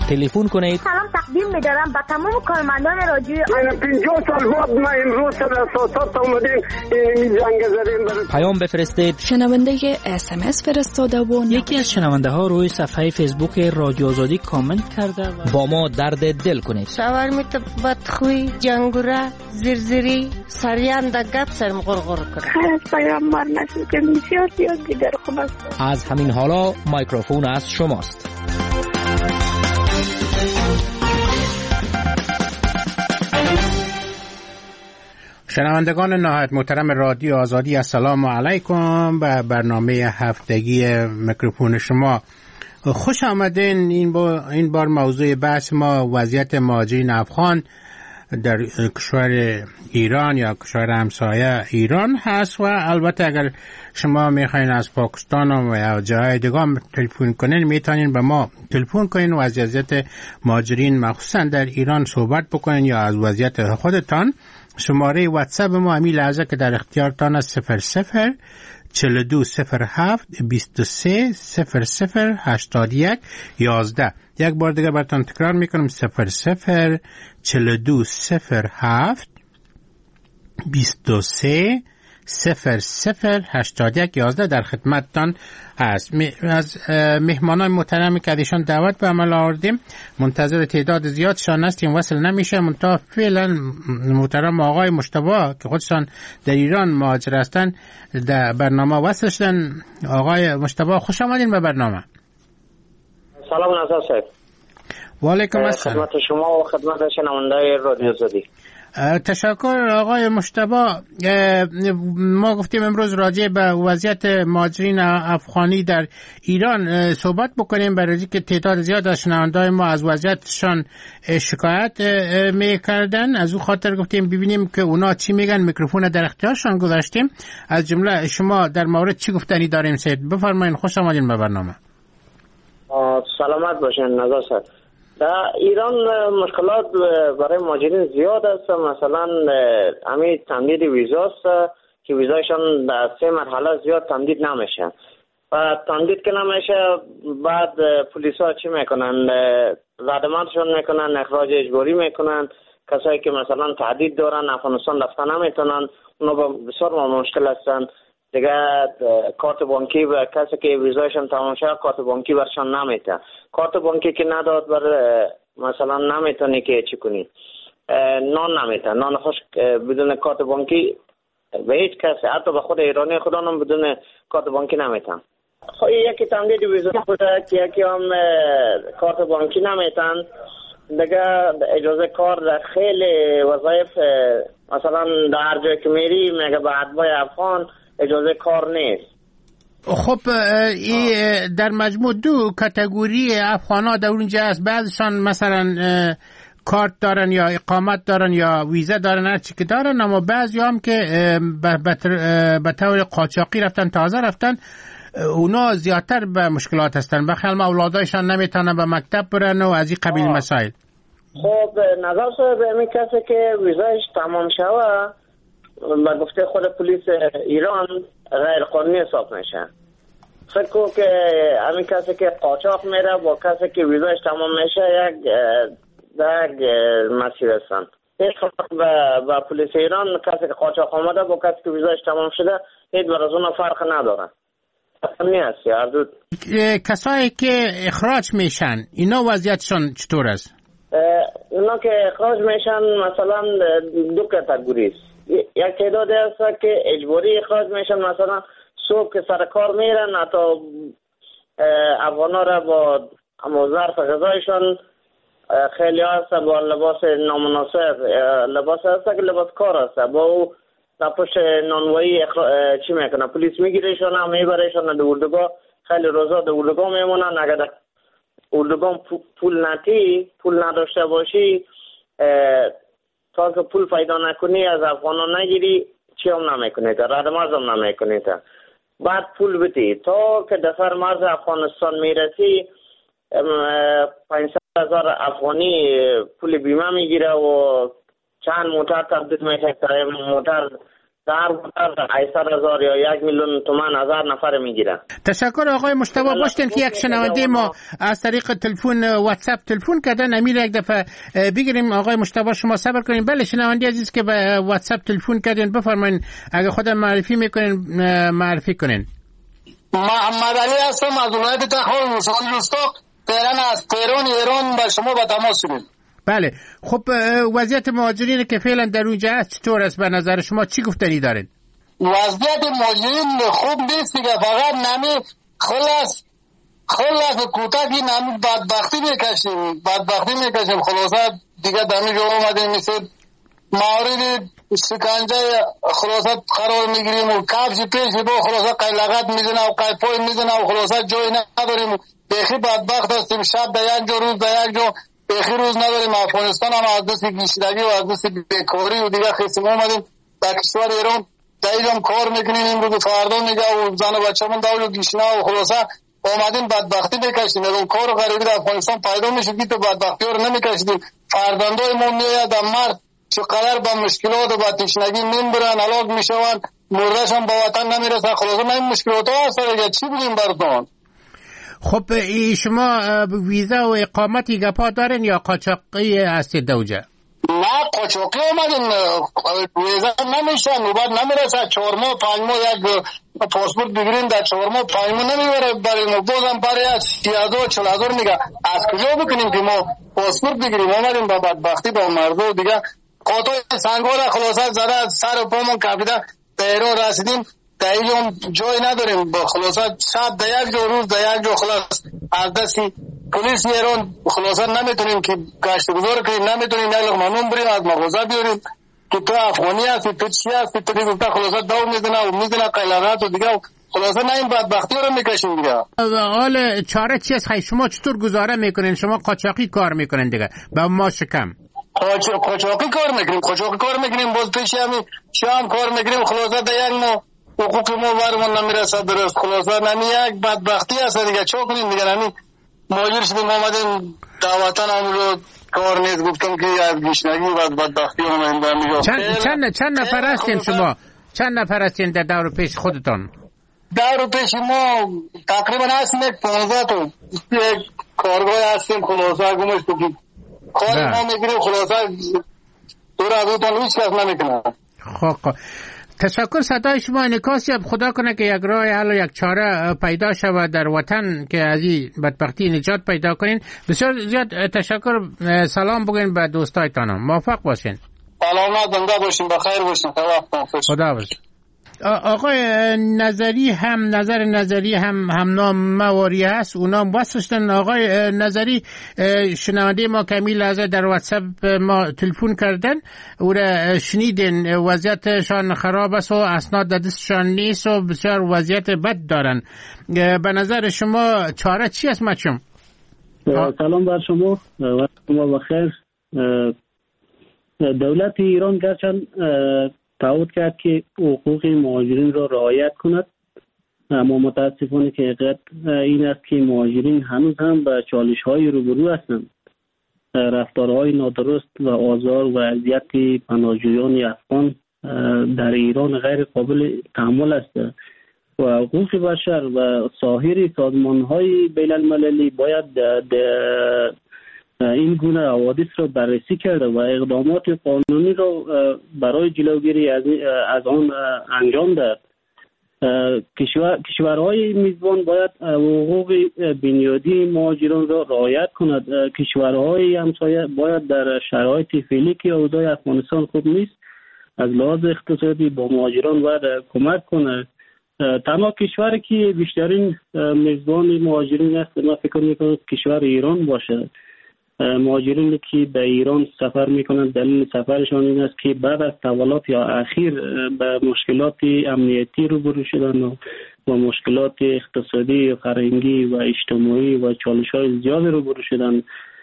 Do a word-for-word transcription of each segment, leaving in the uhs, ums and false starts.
تلفن کنید. سلام تقدیم می‌دارم به تمام کارمندان رادیو. من پنجاه سال بعد ما امروز سر اساسات اومدیم این جنگ زدیم. پیام بفرستید. شنونده اس ام اس فرستاده و یکی از شنونده ها روی صفحه فیسبوک رادیو آزادی کامنت کرده و با ما درد دل کنید. شاورمیت بدخوی جنگوره زرزری سریان دا گپ سرم غرغر کنه. از پیامبر نشد که بسیار زیاد دیگر خوب است. از همین حالا میکروفون از شماست. شنوندگان نهایت محترم رادیو آزادی، السلام علیکم. به برنامه هفتگی میکروفون شما خوش آمدین. این بار, این بار موضوع بحث ما وضعیت مهاجرین افغان در کشور ایران یا کشور همسایه ایران هست و البته اگر شما میخواین از پاکستان و یا جای دیگه تلفن کنین میتونین به ما تلفن کنین و از وضعیت مهاجرین مخصوصا در ایران صحبت بکنین یا از وضعیت خودتان. شماره واتساپ ما همین لحظه که در اختیارتان است صفر صفر چهل و دو صفر هفت بیست و سه صفر صفر هشتاد و یک یازده. یک بار دیگه براتون تکرار میکنم صفر صفر چهل و دو صفر هفت بیست و سه صفر صفر هشتاد و یک یازده در خدمتتان هست. از مهمانان محترمی که ایشان دعوت به عمل آوردیم منتظر تعداد زیادشان هستیم، وصل نمیشه. منتها فعلا محترم آقای مجتبی که خودشان در ایران مهاجر هستند در برنامه وصل شدن. آقای مجتبی خوش آمدین به برنامه. سلام نظر صاحب. و علیکم السلام. خدمت شما و خدمت شنونده‌های رادیو آزادی. تشکر آقای مجتبی. ما گفتیم امروز راجع به وضعیت مهاجرین افغانی در ایران صحبت بکنیم، برای که تعداد زیاد از شنونده‌های ما از وضعیتشان شکایت میکردن. از او خاطر گفتیم ببینیم که اونا چی میگن. میکروفون در اختیارشان گذاشتیم. از جمله شما در مورد چی گفتنی داریم سید؟ بفرمایید. خوش آمدین به برنامه. سلامت باشین نظر صاحب. در ایران مشکلات برای مهاجرین زیاد است. مثلا همین تمدید ویزاست که ویزایشان در سه مرحله زیاد تمدید نمیشه و تمدید که نمیشه بعد پلیس ها چی میکنن؟ ردمندشون میکنن، اخراج اجباری میکنن. کسایی که مثلا تهدید دارن افغانستان رفتن نمیتونن، اونا بسیار مشکل هستن دیگه. کارت بانکی و کسی که ویزایشون تمام شد کارت بانکی برشان نمیده. کارت بانکی که نداد بر مثلا نمیتونی که چی کنی؟ نان نمیده. نان خوش بدون کارت بانکی به هیچ کسی، حتی به خود ایرانی خودانم بدون کارت بانکی نمیتن. خب یکی تمدید ویزا بوده که یکی هم کارت بانکی نمیتن دیگه. اجازه کار در خیلی وظایف مثلا در هر جای که میری میگه به اتباع افغان اجازه کار نیست. خب ای در مجموع دو کاتگوری افغانا در اونجا هست. بعضشان مثلا کارت دارن یا اقامت دارن یا ویزا دارن، هر چی که دارن، اما بعضی هم که به طور قاچاقی رفتن، تازه رفتن، اونا زیادتر به مشکلات هستن. بخیال اولادایشان نمیتونن به مکتب برن و از این قبیل مسائل. خب نظر صاحب همین کسی که ویزایش تمام شوه با گفته خود پلیس ایران غیر قانونی حساب میشه. فکر کنم که همین کسی که قاچاق میره با کسی که ویزایش تمام میشه یک یک مسیر هستن. هیچ با, با پلیس ایران کسی که قاچاق آمده با کسی که ویزایش تمام شده هیچ بر از اون فرق نداره. اصلا هستی هر دو. کسایی که اخراج میشن اینا وضعیتشون چطور است؟ اونا که اخراج میشن مثلا دو کاتگوری است. یک تعدادی هست که اجباری اخراج میشن، مثلا صبح که سر کار میرن حتی افغانا را با ظرف غذایشان خیلی هست با لباس نامناسب، لباس هست که لباس کار هست با او در پشت نانوایی اخرا... چی میکنن؟ پلیس میگیرشان هم میبرشان در اردوگاه. خیلی روزا در اردوگاه میمونن. اگر در اردوگاه پول نتی پول نداشته باشی تا که پول پیدا نکنی از افغانا نگیری چی هم نمیکنی تا رد مرز هم نمیکنی تا بعد پول بدی تا که دفر مرز افغانستان میرسی پانصد هزار افغانی پول بیمه میگیره و چند موتر تبدیل میشه تا موتر در هشتصد هزار یا یک میلیون تومان هزار نفر میگیرن. تشکر آقای مجتبی. باشتن که یک شنونده ما از طریق تلفن واتساپ تلفن کردن، امیر یک دفعه بگیریم. آقای مجتبی شما صبر کنین. بله شنونده عزیز که به واتساپ تلفن کردین بفرمایید، اگه خودم معرفی میکنین معرفی کنین. محمد علی هستم از ولایت تخار روستان روستاق تهران از تهران ایران با شما به تماس شدیم. بله خب وضعیت مهاجرین که فعلا در اونجا هست چطور است به نظر شما؟ چی گفتنی دارین؟ وضعیت مهاجرین خوب نیست دیگه، فقط نمی خلاص خلاص کوتاهی نمی بدبختی میکشیم بدبختی میکشیم خلاصه دیگه دمی جو اومدیم مثل مورد شکنجه خلاصه قرار میگیریم و کفش پیش با خلاصه قیلقت میزنه و قیپای میزنه و خلاصه جای نداریم، بیخی بدبخت هستیم. شب در یک جا روز در یک جا بیخی روز نداریم. افغانستان هم از دست گیشتگی و از دست بیکاری و دیگه خیسیم اومدیم در کشور ایران در اینجا کار میکنیم، امروز و فردا میگه و زن و بچه من داول و گیشنه و خلاصه اومدیم بدبختی بکشیم. اون کار غریبی در افغانستان پیدا میشه که تو بدبختی ها رو نمیکشیدیم. فرزندای ما میاد در مرد چقدر با مشکلات و با تشنگی میمیرن، هلاک میشون، مردهش هم با وطن نمیرسن. خلاصه ما این مشکلات ها هست دیگه، چی بگیم براتون؟ خب شما ویزا و اقامتی گپا دارین یا قاچاقی هستید دوجه؟ نه قاچاقی اومدیم، ویزا نمیشه، نوبت نمیرسه. چهار ماه پنج ماه یک پاسپورت بگیریم در چهار ماه پنج ماه نمیبره برای ما، بازم برای سی هزار چل هزار میگه. از کجا بکنیم که ما پاسپورت بگیریم؟ اومدیم با بدبختی با مرده و دیگه قاطع سنگار خلاصه زده سر و پامون کپیده ایران رسیدیم. در اینجا جای نداریم، خلاصه شب در یک جا روز در یک جا خلاص از دستی پلیس ایران خلاصه نمیتونیم که گشت گذار کنیم، نمیتونیم یک لقمه نون بریم از مغازه بیاریم که تو افغانی هستی تو چی هستی تو دیگه خلاصه دو میزنه و میزنه قیلقات و دیگه خلاصه نه این بدبختی رو میکشیم دیگه. حال چاره چی است؟ شما چطور گزاره میکنین؟ شما قاچاقی کار میکنین دیگه با ما شکم قاچاقی کار میکنیم قاچاقی کار میکنیم باز پیش همین شام کار میکنیم. خلاصه در یک ما حقوق ما برمون نمیرسه درست. خلاصه نمی یک بدبختی هست دیگه، چه کنیم دیگه؟ نمی ماجر شدیم آمدیم دعوتن هم رو کار نیست، گفتم که از گیشنگی و بدبختی هم این چند چند چند نفر هستین شما؟ چند نفر هستین در دور پیش خودتان؟ دور پیش ما تقریبا هستیم یک پانزده تا یک کارگاه هستیم. خلاصه گمش بگیم کاری ما میگیریم خلاصه دور از اوتان هیچ کس نمیکنه. خب تشکر. صدای شما انعکاسی خدا کنه که یک راه حل و یک چاره پیدا شود در وطن که از این بدبختی نجات پیدا کنین. بسیار زیاد تشکر. سلام بگین به دوستایتان. موفق باشین. سلامت زنده باشین، بخیر باشین. خدا حافظ. آقای نظری هم نظر نظری هم هم نام مواری هست، اونام واسطن. آقای نظری شنونده ما کمی لحظه در واتساپ ما تلفن کردن، او را شنیدن وضعیتشان خراب است و اسناد در دستشان نیست و بسیار وضعیت بد دارن. به نظر شما چاره چی است مچم؟ سلام بر شما و شما بخیر. دولت ایران گرچند تعهد کرد که حقوق مهاجرین را رعایت کند، اما متاسفانه که حقیقت این است که مهاجرین هنوز هم به چالش‌های روبرو هستند. رفتارهای نادرست و آزار و اذیت پناهجویان افغان در ایران غیر قابل تحمل است و حقوق بشر و سایر سازمان‌های بین‌المللی باید این گونه حوادث را بررسی کرده و اقدامات قانونی را برای جلوگیری از, از آن انجام داد. کشور، کشورهای میزبان باید حقوق بنیادی مهاجران را رعایت کند. کشورهای همسایه باید در شرایط فعلی که اوضاع افغانستان خوب نیست از لحاظ اقتصادی با مهاجران باید کمک کند. تنها کشوری که بیشترین میزبان مهاجرین است من فکر میکنم کشور ایران باشد. مهاجرین که به ایران سفر میکنند دلیل سفرشان این است که بعد از تحولات یا اخیر به مشکلات امنیتی روبرو شدند و با مشکلات اقتصادی، فرهنگی و اجتماعی و چالش‌های زیاد روبرو شدند.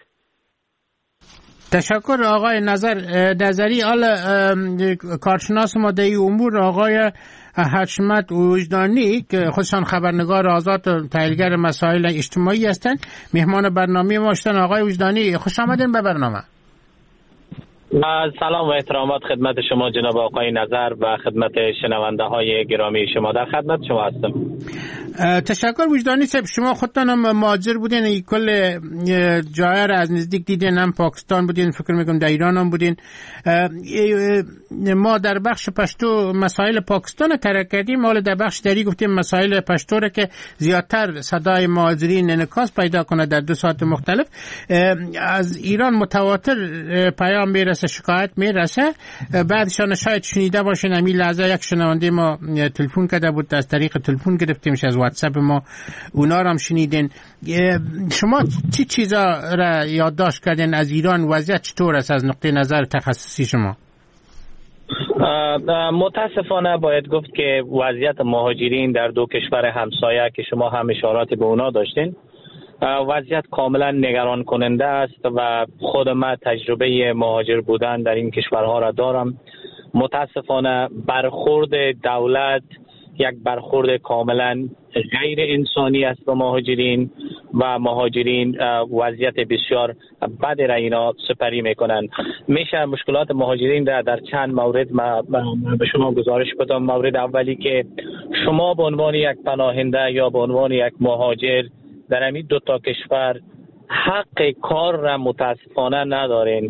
تشکر آقای نظر نظری. حالا کارشناس ما در امور آقای حشمت وجدانی که خودشان خبرنگار آزاد و تحلیلگر مسائل اجتماعی هستند، مهمان برنامه ما هستند. آقای وجدانی خوش آمدین به برنامه. سلام و احترامات خدمت شما جناب آقای نظر و خدمت شنونده های گرامی شما. در خدمت شما هستم. تشکر وجدانی صاحب. شما خودتان هم مهاجر بودین، کل جای را از نزدیک دیدین، هم پاکستان بودین، فکر میکنم در ایران هم بودین. ما در بخش پشتو مسائل پاکستان ترک کردیم، حالا در بخش دری گفتیم مسائل پشتو را که زیادتر صدای مهاجرین انعکاس پیدا کنه در دو ساعت مختلف. از ایران متواتر پیام میرسه، شکایت میرسه. بعدشان شاید شنیده باشین، همین لحظه یک شنونده ما تلفن کرده بود، از طریق تلفن گرفتیمش، از واتساپ ما اونا رو هم شنیدین. شما چی چیزا را یادداشت کردین از ایران؟ وضعیت چطور است از نقطه نظر تخصصی شما؟ متاسفانه باید گفت که وضعیت مهاجرین در دو کشور همسایه که شما هم اشارات به اونا داشتین، وضعیت کاملا نگران کننده است و خود من تجربه مهاجر بودن در این کشورها را دارم. متاسفانه برخورد دولت یک برخورد کاملا غیر انسانی است با مهاجرین و مهاجرین وضعیت بسیار بد را اینا سپری میکنن. میشه مشکلات مهاجرین را در چند مورد ما به شما گزارش بدم. مورد اولی که شما به عنوان یک پناهنده یا به عنوان یک مهاجر در همین دو تا کشور حق کار را متاسفانه ندارین.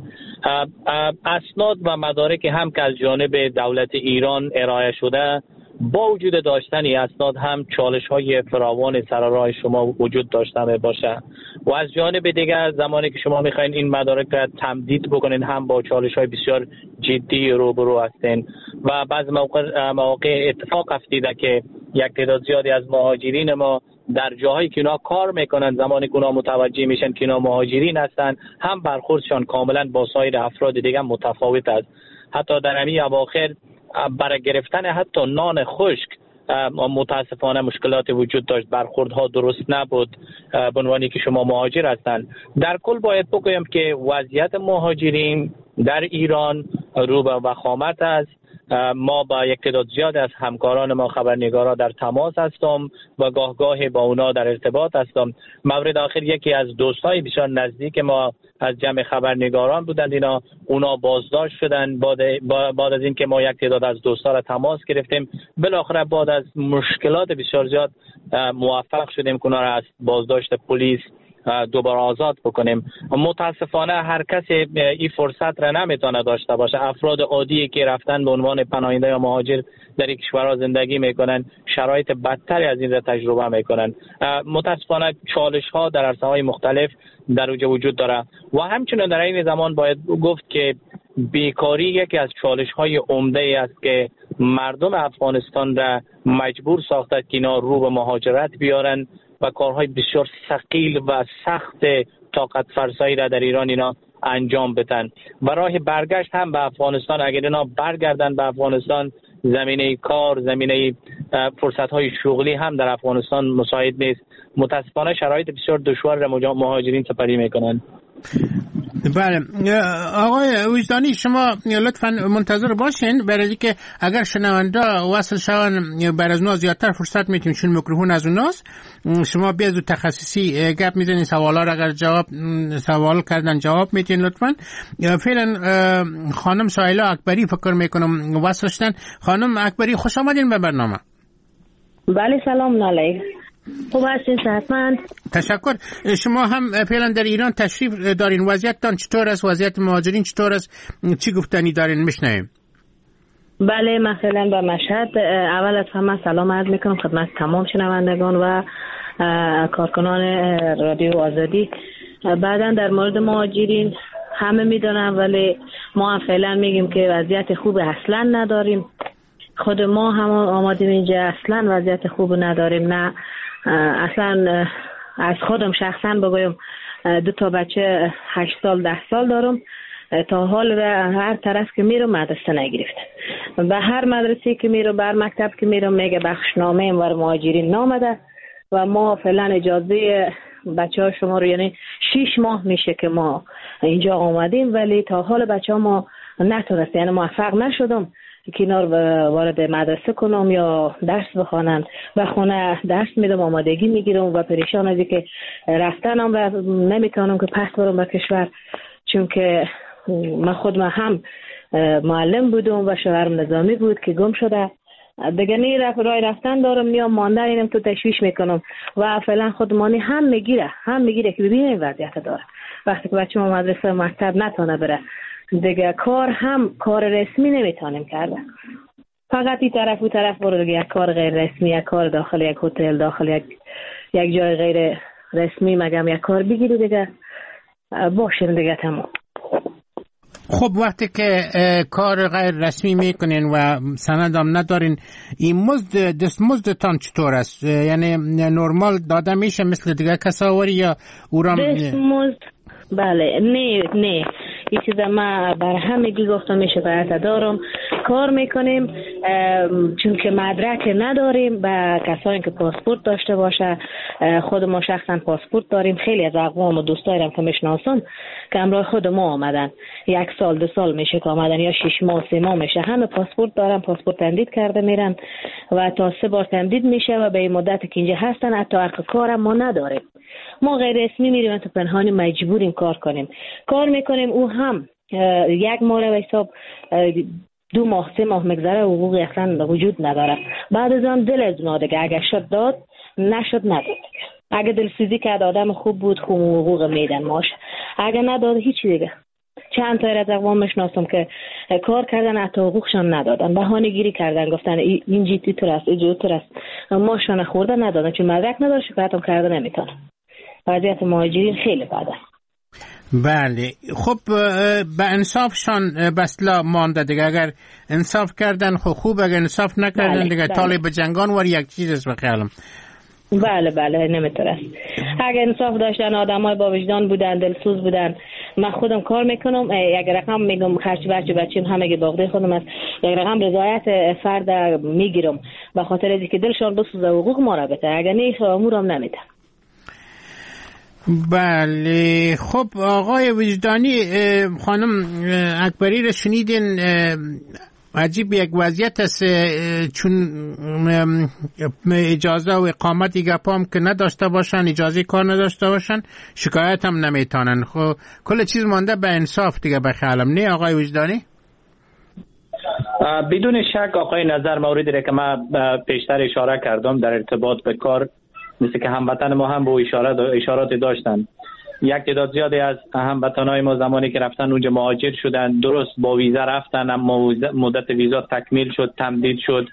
اسناد و مدارک هم که از جانب دولت ایران ارائه شده، با وجود داشتن این اسناد هم چالش های فراوان سر راه شما وجود داشته می باشه و از جانب دیگر زمانی که شما میخواین این مدارک را تمدید بکنین هم با چالش های بسیار جدی روبرو هستین و بعض موقع, موقع اتفاق افتیده که یک تعداد زیادی از مهاجرین ما در جاهایی که اینا کار میکنن، زمانی که اینا متوجه میشن که اینا مهاجرین هستن، هم برخوردشان کاملا با سایر افراد دیگه متفاوت است. حتی در همین اواخر برای گرفتن حتی نان خشک متاسفانه مشکلات وجود داشت، برخوردها درست نبود به عنوانی که شما مهاجر هستند. در کل باید بگویم که وضعیت مهاجرین در ایران رو به وخامت است. ما با یک تعداد زیاد از همکاران ما خبرنگارا در تماس هستم و گاه گاه با اونا در ارتباط هستم. مورد آخر یکی از دوستای بسیار نزدیک ما از جمع خبرنگاران بودند، اینا اونا بازداشت شدن. بعد بعد از اینکه ما یک تعداد از دوستا را تماس گرفتیم، بالاخره بعد از مشکلات بسیار زیاد موفق شدیم که اونا را از بازداشت پلیس دوباره آزاد بکنیم. متاسفانه هر کسی این فرصت را نمیتونه داشته باشه. افراد عادی که رفتن به عنوان پناهنده یا مهاجر در این کشورها زندگی میکنن، شرایط بدتری از این را تجربه میکنن. متاسفانه چالش ها در عرصه های مختلف در اوج وجود داره و همچنین در این زمان باید گفت که بیکاری یکی از چالش های عمده است که مردم افغانستان را مجبور ساخته که اینا رو به مهاجرت بیارن و کارهای بسیار ثقیل و سخت طاقت فرسایی را در ایران اینا انجام بدن و راه برگشت هم به افغانستان، اگر اینا برگردن به افغانستان، زمینه کار، زمینه فرصت‌های شغلی هم در افغانستان مساعد نیست. متاسفانه شرایط بسیار دشوار را مهاجرین سپری میکنن. بله آقای وجدانی، شما لطفاً منتظر باشین برای اینکه اگر شنونده وصل شون بر از اونا زیادتر فرصت میتیم، چون میکروفون از اوناست. شما بیاد و تخصصی گپ میزنین، سوالا را اگر جواب سوال کردن جواب میتین لطفاً. فعلا خانم سایلا اکبری فکر میکنم وصل شدن. خانم اکبری خوش آمدین به برنامه. بله سلام علیکم. خوب هستین؟ صحتمند؟ تشکر. شما هم فعلا در ایران تشریف دارین، وضعیتتان چطور است؟ وضعیت مهاجرین چطور است؟ چی گفتنی دارین میشنویم؟ بله من فعلا به مشهد. اول از همه سلام عرض میکنم خدمت تمام شنوندگان و کارکنان رادیو آزادی. بعدا در مورد مهاجرین همه میدونن، ولی ما هم فعلا میگیم که وضعیت خوب اصلا نداریم. خود ما هم آمادیم اینجا اصلا وضعیت خوب نداریم. نه اصلا از خودم شخصا بگویم دو تا بچه هشت سال ده سال دارم، تا حال به هر طرف که میرم مدرسه نگرفت. به هر مدرسه که میرم، بر مکتب که میرم میگه بخشنامه این ور مهاجرین نامده و ما فعلا اجازه بچه ها شما رو، یعنی شیش ماه میشه که ما اینجا آمدیم ولی تا حال بچه ها ما نتونست، یعنی موفق نشدم کنار وارد مدرسه کنم یا درس بخوانن. و خونه درس میدم، آمادگی میگیرم و پریشان از که رفتنم و نمیتونم که پس برم به کشور، چون که من خود من هم معلم بودم و شوهرم نظامی بود که گم شده. دیگه نی رفت رای رفتن دارم، میام ماندن اینم تو تشویش میکنم و فعلا خودمانی هم میگیره هم میگیره که ببینیم وضعیت داره. وقتی که بچه ما مدرسه مکتب نتونه بره دیگه کار هم کار رسمی نمیتونیم کرده، فقط این طرف و طرف برو دیگه یک کار غیر رسمی، یک کار داخل یک هتل، داخل یک یک جای غیر رسمی مگم یک کار بگیری دیگه باشیم دیگه تمام. خب وقتی که کار غیر رسمی میکنین و سند هم ندارین، این مزد دستمزدتان چطور است؟ یعنی نرمال داده میشه مثل دیگه کساوری یا اورام؟ دستمزد بله نه نه این چیز ما بر همگی گفتم میشه باید دارم کار میکنیم چون که مدرک نداریم. با کسانی که پاسپورت داشته باشه، خود ما شخصا پاسپورت داریم. خیلی از اقوام و دوستایرم که میشناسم که همراه خود ما آمدن، یک سال دو سال میشه که آمدن یا شش ماه سه ماه میشه، همه پاسپورت دارن، پاسپورت تمدید کرده میرن و تا سه بار تمدید میشه و به این مدت که اینجا هستن حتی حق کارم ما نداریم. ما غیر رسمی میریم تو پنهانی مجبوریم کار کنیم، کار میکنیم. او هم یک ماه و حساب دو ماه سه ماه مگذره حقوقی اصلا وجود نداره. بعد از آن دل از اونا دیگه اگه شد داد نشد نداد. اگه دلسوزی کرد آدم خوب بود خوب حقوق میدن ماش، اگه نداد هیچی دیگه. چند تا از اقوام میشناسم که کار کردن حتی حقوقشان ندادن، بهانه گیری کردن، گفتن این جیتی تو است این تو است، ماشان خورده ندادن چون مدرک نداره، شکایت هم کرده نمیتونه. وضعیت مهاجرین خیلی بده. بله خب به انصافشان بسلا مانده دیگه. اگر انصاف کردن خب خوب، اگر انصاف نکردن بله، دیگه بله. طالب جنگان ور یک چیز است بخیالم. بله بله نمیتونه. اگر انصاف داشتن آدمای با وجدان بودن، دلسوز بودن. من خودم کار میکنم، یک رقم میگم خرج بچه بچیم همه باغده خودم است، یک رقم رضایت فرد میگیرم به خاطر اینکه دلشان بسوزه حقوق ما را بده، اگر نه امورم نمیده. بله خب آقای وجدانی، خانم اکبری رو شنیدین، عجیب یک وضعیت است چون اجازه و اقامت گپام که نداشته باشن، اجازه کار نداشته باشن، شکایت هم نمیتونن. خب کل چیز مانده به انصاف دیگه بخیالم، نه آقای وجدانی؟ بدون شک آقای نظر موردی را که من پیشتر اشاره کردم در ارتباط به کار، مثل که هموطن ما هم به اشارات اشارات داشتن. یک تعداد زیادی از هموطنای ما زمانی که رفتن اونجا مهاجر شدن، درست با ویزا رفتن اما مدت ویزا تکمیل شد، تمدید شد.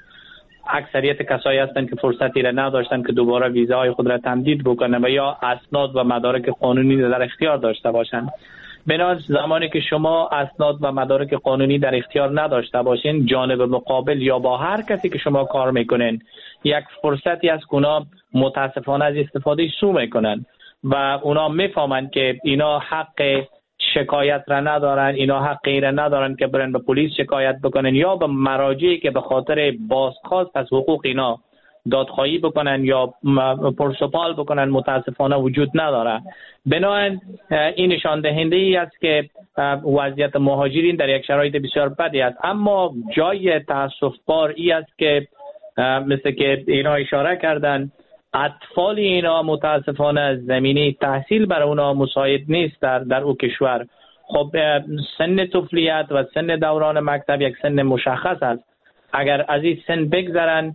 اکثریت کسایی هستند که فرصتی را نداشتن که دوباره ویزاهای خود را تمدید بکنن و یا اسناد و مدارک قانونی در اختیار داشته باشند. بنابراین زمانی که شما اسناد و مدارک قانونی در اختیار نداشته باشین، جانب مقابل یا با هر کسی که شما کار میکنین یک فرصتی از که اونا متاسفانه از استفاده سو میکنن و اونا میفهمن که اینا حق شکایت را ندارن، اینا حق را ندارن که برن به پلیس شکایت بکنن یا به مراجعی که به خاطر بازخواست از حقوق اینا دادخواهی بکنن یا پرسپال بکنن، متاسفانه وجود نداره. بنابراین این نشان دهنده ای است که وضعیت مهاجرین در یک شرایط بسیار بدی است. اما جای تاسف بار ای است که مثل که اینا اشاره کردن، اطفال اینا متاسفانه زمینه تحصیل برای اونا مساعد نیست در در او کشور. خب سن طفولیت و سن دوران مکتب یک سن مشخص است. اگر از این سن بگذرن،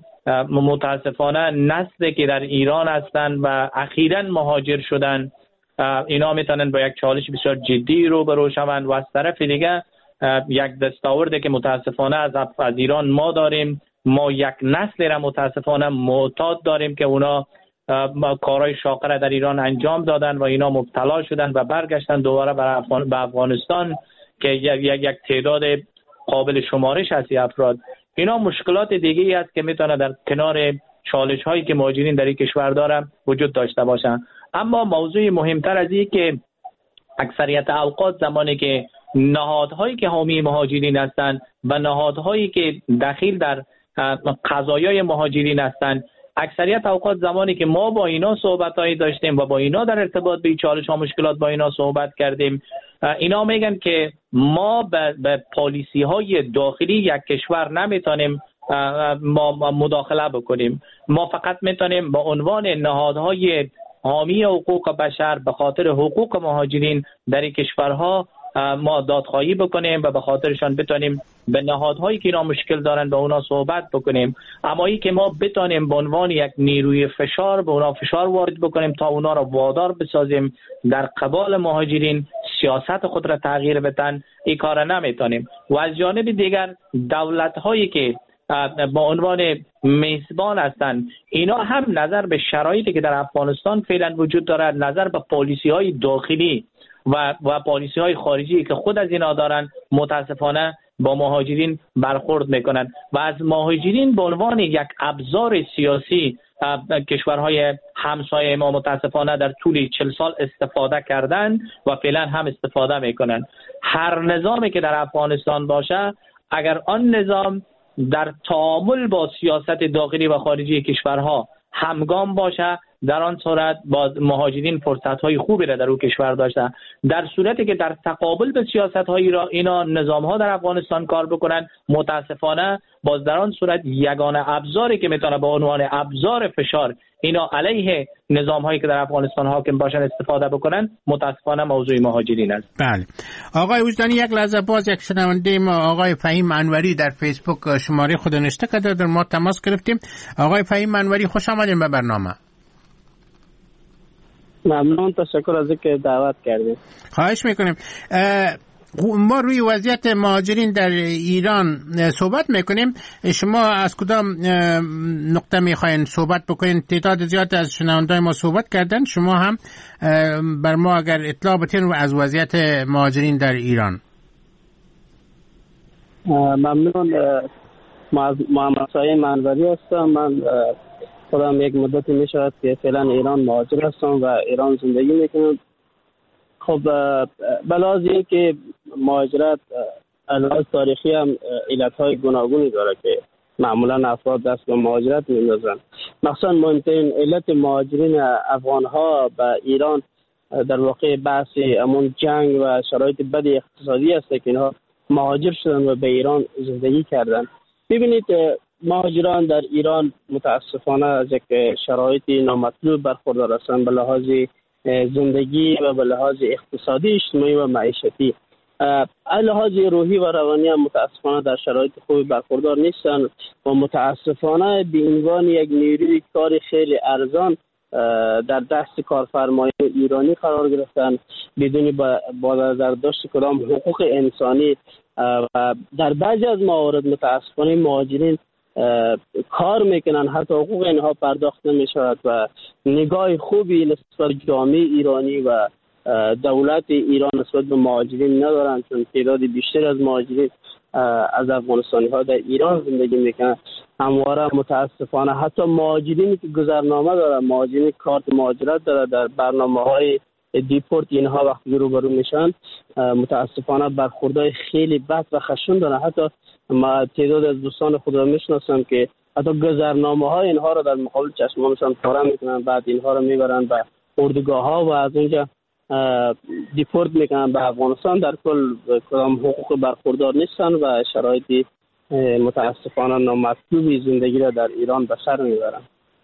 متاسفانه نسلی که در ایران هستند و اخیراً مهاجر شدن، اینا میتونن با یک چالش بسیار جدی روبرو شوند و از طرف دیگه یک دستاوردی که متاسفانه از از ایران ما داریم، ما یک نسل را متاسفانه معتاد داریم که اونا کارهای شاقه را در ایران انجام دادن و اینا مبتلا شدن و برگشتن دوباره به افغانستان که یک یک تعداد قابل شمارش هستی افراد. اینا مشکلات دیگه ای است که میتونه در کنار چالش هایی که مهاجرین در این کشور دارن وجود داشته باشن. اما موضوع مهمتر از این که اکثریت اوقات زمانی که نهادهایی که حامی مهاجرین هستند و نهادهایی که دخیل در قضایای مهاجرین هستند، اکثریت اوقات زمانی که ما با اینا صحبتایی داشتیم و با اینا در ارتباط به چالش ها مشکلات با اینا صحبت کردیم، اینا میگن که ما به, به پالیسی های داخلی یک کشور نمیتونیم ما مداخله بکنیم. ما فقط میتونیم با عنوان نهادهای حامی حقوق بشر به خاطر حقوق مهاجرین در این کشورها ما دادخواهی بکنیم و به خاطرشان بتونیم به نهادهایی که اینا مشکل دارن به اونا صحبت بکنیم. اما ای که ما بتونیم به عنوان یک نیروی فشار به اونا فشار وارد بکنیم تا اونا را وادار بسازیم در قبال مهاجرین سیاست خود را تغییر بدن، این کار نمیتونیم. و از جانب دیگر دولت هایی که با عنوان میزبان هستند، اینا هم نظر به شرایطی که در افغانستان فعلا وجود دارد، نظر به پالیسی های داخلی و و پالیسی های خارجی که خود از اینا دارن، متاسفانه با مهاجرین برخورد میکنن و از مهاجرین به عنوان یک ابزار سیاسی کشورهای همسایه ما متاسفانه در طول چهل سال استفاده کردن و فعلا هم استفاده میکنن. هر نظامی که در افغانستان باشه، اگر آن نظام در تعامل با سیاست داخلی و خارجی کشورها همگام باشه، در آن صورت با مهاجرین فرصت‌های خوبی را در اون کشور داشته. در صورتی که در تقابل به سیاست‌های را اینا نظام‌ها در افغانستان کار بکنن، متاسفانه باز در آن صورت یگانه ابزاری که میتونه به عنوان ابزار فشار اینا علیه نظام‌هایی که در افغانستان حاکم باشن استفاده بکنن، متاسفانه موضوع مهاجرین است. بله. آقای وجدانی، یک لحظه باز یک شنونده ما آقای فهیم انوری در فیسبوک شماره خود نوشته کرده، در ما تماس گرفتیم. آقای فهیم انوری، خوش آمدین به برنامه. ممنون، تشکر از اینکه دعوت کردید. خواهش میکنیم. ما روی وضعیت مهاجرین در ایران صحبت میکنیم. شما از کدام نقطه میخواین صحبت بکنین؟ تعداد زیاد از شنوندگان ما صحبت کردن، شما هم بر ما اگر اطلاع بدین از وضعیت مهاجرین در ایران. ممنون. محمد سعید منوری هستم. من خودم یک مدتی می شود که فعلا ایران مهاجر هستم و ایران زندگی میکنم. خب بلاز این که مهاجرت علاوه تاریخی هم علتهای گوناگونی داره که معمولا افراد دست به مهاجرت میندازن. مخصوصا مهمترین علت مهاجرین افغان ها به ایران در واقع بحث امون جنگ و شرایط بد اقتصادی است که اینها مهاجر شدن و به ایران زندگی کردن. ببینید مهاجران در ایران متاسفانه از یک شرایطی نامطلوب برخوردار هستند به لحاظ زندگی و به لحاظ اقتصادی، اجتماعی و معیشتی. از لحاظ روحی و روانی هم متاسفانه در شرایط خوبی برخوردار نیستند و متاسفانه به عنوان یک نیروی کار خیلی ارزان در دست کارفرمایان ایرانی قرار گرفتن بدون با نظر داشت کدام حقوق انسانی. و در بعضی از موارد متاسفانه مهاجرین کار میکنن، حتی حقوق اینها پرداخت نمیشود و نگاه خوبی نسبت جامعه ایرانی و دولت ایران نسبت به مهاجرین ندارن، چون تعداد بیشتر از مهاجرین از افغانستانی ها در ایران زندگی میکنن. همواره متاسفانه حتی مهاجرینی که گذرنامه دارن، مهاجرین کارت مهاجرت داره، در برنامه های دیپورت اینها وقتی روبرو میشن متاسفانه برخوردهای خیلی بد و خشن دارن. حتی ما تعداد از دوستان خود را میشناسم که حتی گذرنامه های اینها را در مقابل چشمانشان پاره میکنن، بعد اینها را میبرن به اردوگاه ها و از اونجا دیپورت میکنن به افغانستان. در کل کدام حقوق برخوردار نیستن و شرایطی متاسفانه نامطلوبی زندگی را در ایران به سر میبرن.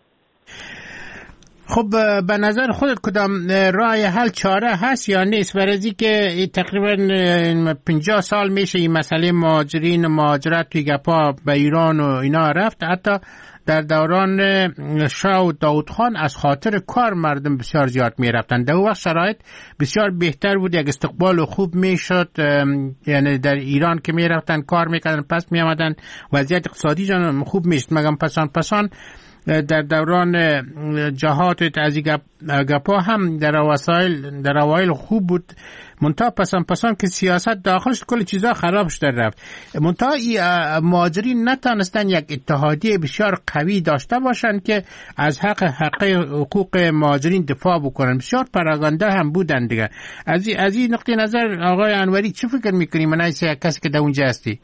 خب به نظر خودت کدام راه حل چاره هست یا نیست؟ برای که تقریبا پنجاه سال میشه این مسئله مهاجرین و مهاجرت توی گپا به ایران و اینا رفت. حتی در دوران شاه و داود خان از خاطر کار مردم بسیار زیاد میرفتن. در اون وقت شرایط بسیار بهتر بود، یک استقبال خوب میشد، یعنی در ایران که میرفتن کار میکردن پس میامدن وضعیت اقتصادی جان خوب میشد. مگم پسان پسان در دوران جهات از گپا هم در وسایل در اوایل خوب بود، منتها پسان پسان که سیاست داخلش کل چیزا خراب شده رفت. منتها مهاجرین نتانستن یک اتحادیه بسیار قوی داشته باشن که از حق حق حقوق مهاجرین دفاع بکنن. بسیار پراگنده هم بودن دیگه. از از این نقطه نظر آقای انوری چه فکر میکنی؟ من از کسی که در اونجا هستی.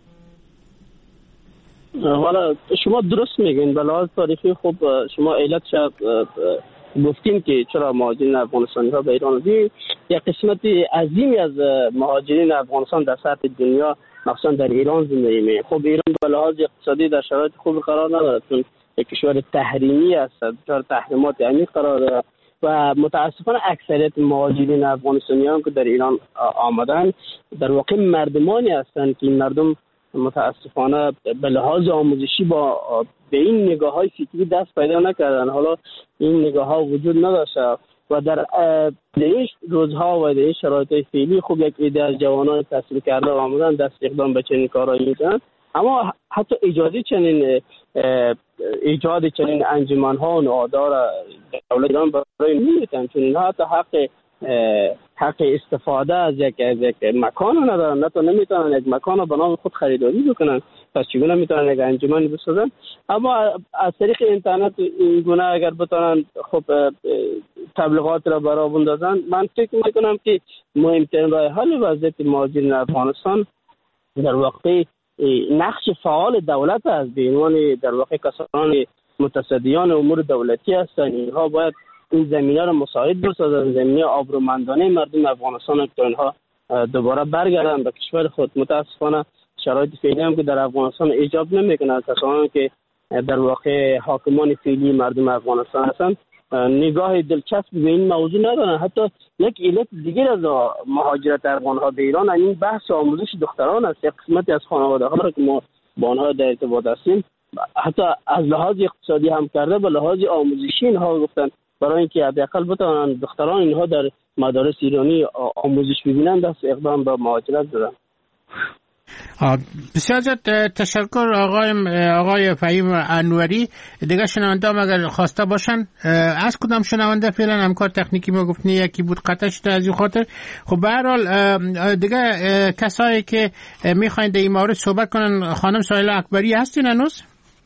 حالا شما درست میگین، به لحاظ تاریخی خوب شما علت شد گفتیم که چرا مهاجرین افغانستانی ها به ایران زی یک قسمت عظیمی از مهاجرین افغانستان در سطح دنیا مخصوصا در ایران زندگی می. خب ایران به لحاظ اقتصادی در شرایط خوب قرار نداره، چون یک کشور تحریمی است، در تحریمات عمیق قرار داره و متاسفانه اکثریت مهاجرین افغانستانیان که در ایران آمدن در واقع مردمانی هستند که این مردم متاسفانه به لحاظ آموزشی با به این نگاه های فکری دست پیدا نکردن. حالا این نگاه ها وجود نداشته و در این روزها و در این شرایط فعلی خوب یک عده از جوانان تحصیل کرده و آمدن دست اقدام به چنین کارهایی میکنن، اما حتی ایجاد چنین ایجاد چنین انجمن ها و نهادها دولت ایران برای نمیتن، چون اینها حتی حق حق استفاده از یک از یک مکان ندارن، نه تا نمیتونن یک مکان به نام خود خریداری بکنن، پس چگونه میتونن یک انجمن بسازن؟ اما از طریق اینترنت این گونه اگر بتونن خب تبلیغات را برای بندازن، من فکر میکنم که مهمترین راه حل وضعیت مهاجرین افغانستان در واقع نقش فعال دولت است. به عنوان در واقع کسان متصدیان امور دولتی هستند، اینها باید این زمینه را مساعد بسازند، زمینه آبرومندانه مردم افغانستان که اینها دوباره برگردن به کشور خود. متاسفانه شرایط فعلی هم که در افغانستان ایجاب نمیکنه، کسانی که در واقع حاکمان فعلی مردم افغانستان هستند نگاه دلچسب به این موضوع ندارن. حتی یک علت دیگر از مهاجرت افغان‌ها به ایران این بحث آموزش دختران است. یک قسمتی از خانواده‌ها را که ما با آنها در ارتباط هستیم حتی از لحاظ اقتصادی هم کرده به لحاظ آموزشی اینها گفتن برای اینکه حداقل بتوانن دختران اینها در مدارس ایرانی آموزش ببینند دست اقدام به مهاجرت دادن. بسیار زیاد تشکر آقای آقای فهیم انوری. دیگه شنونده هم اگر خواسته باشن، از کدام شنونده فعلا همکار تکنیکی ما گفتنی یکی بود قطع شده از این خاطر. خب به هر حال دیگه کسایی که میخواین در این مورد صحبت کنن، خانم سایلا اکبری هستین هنوز؟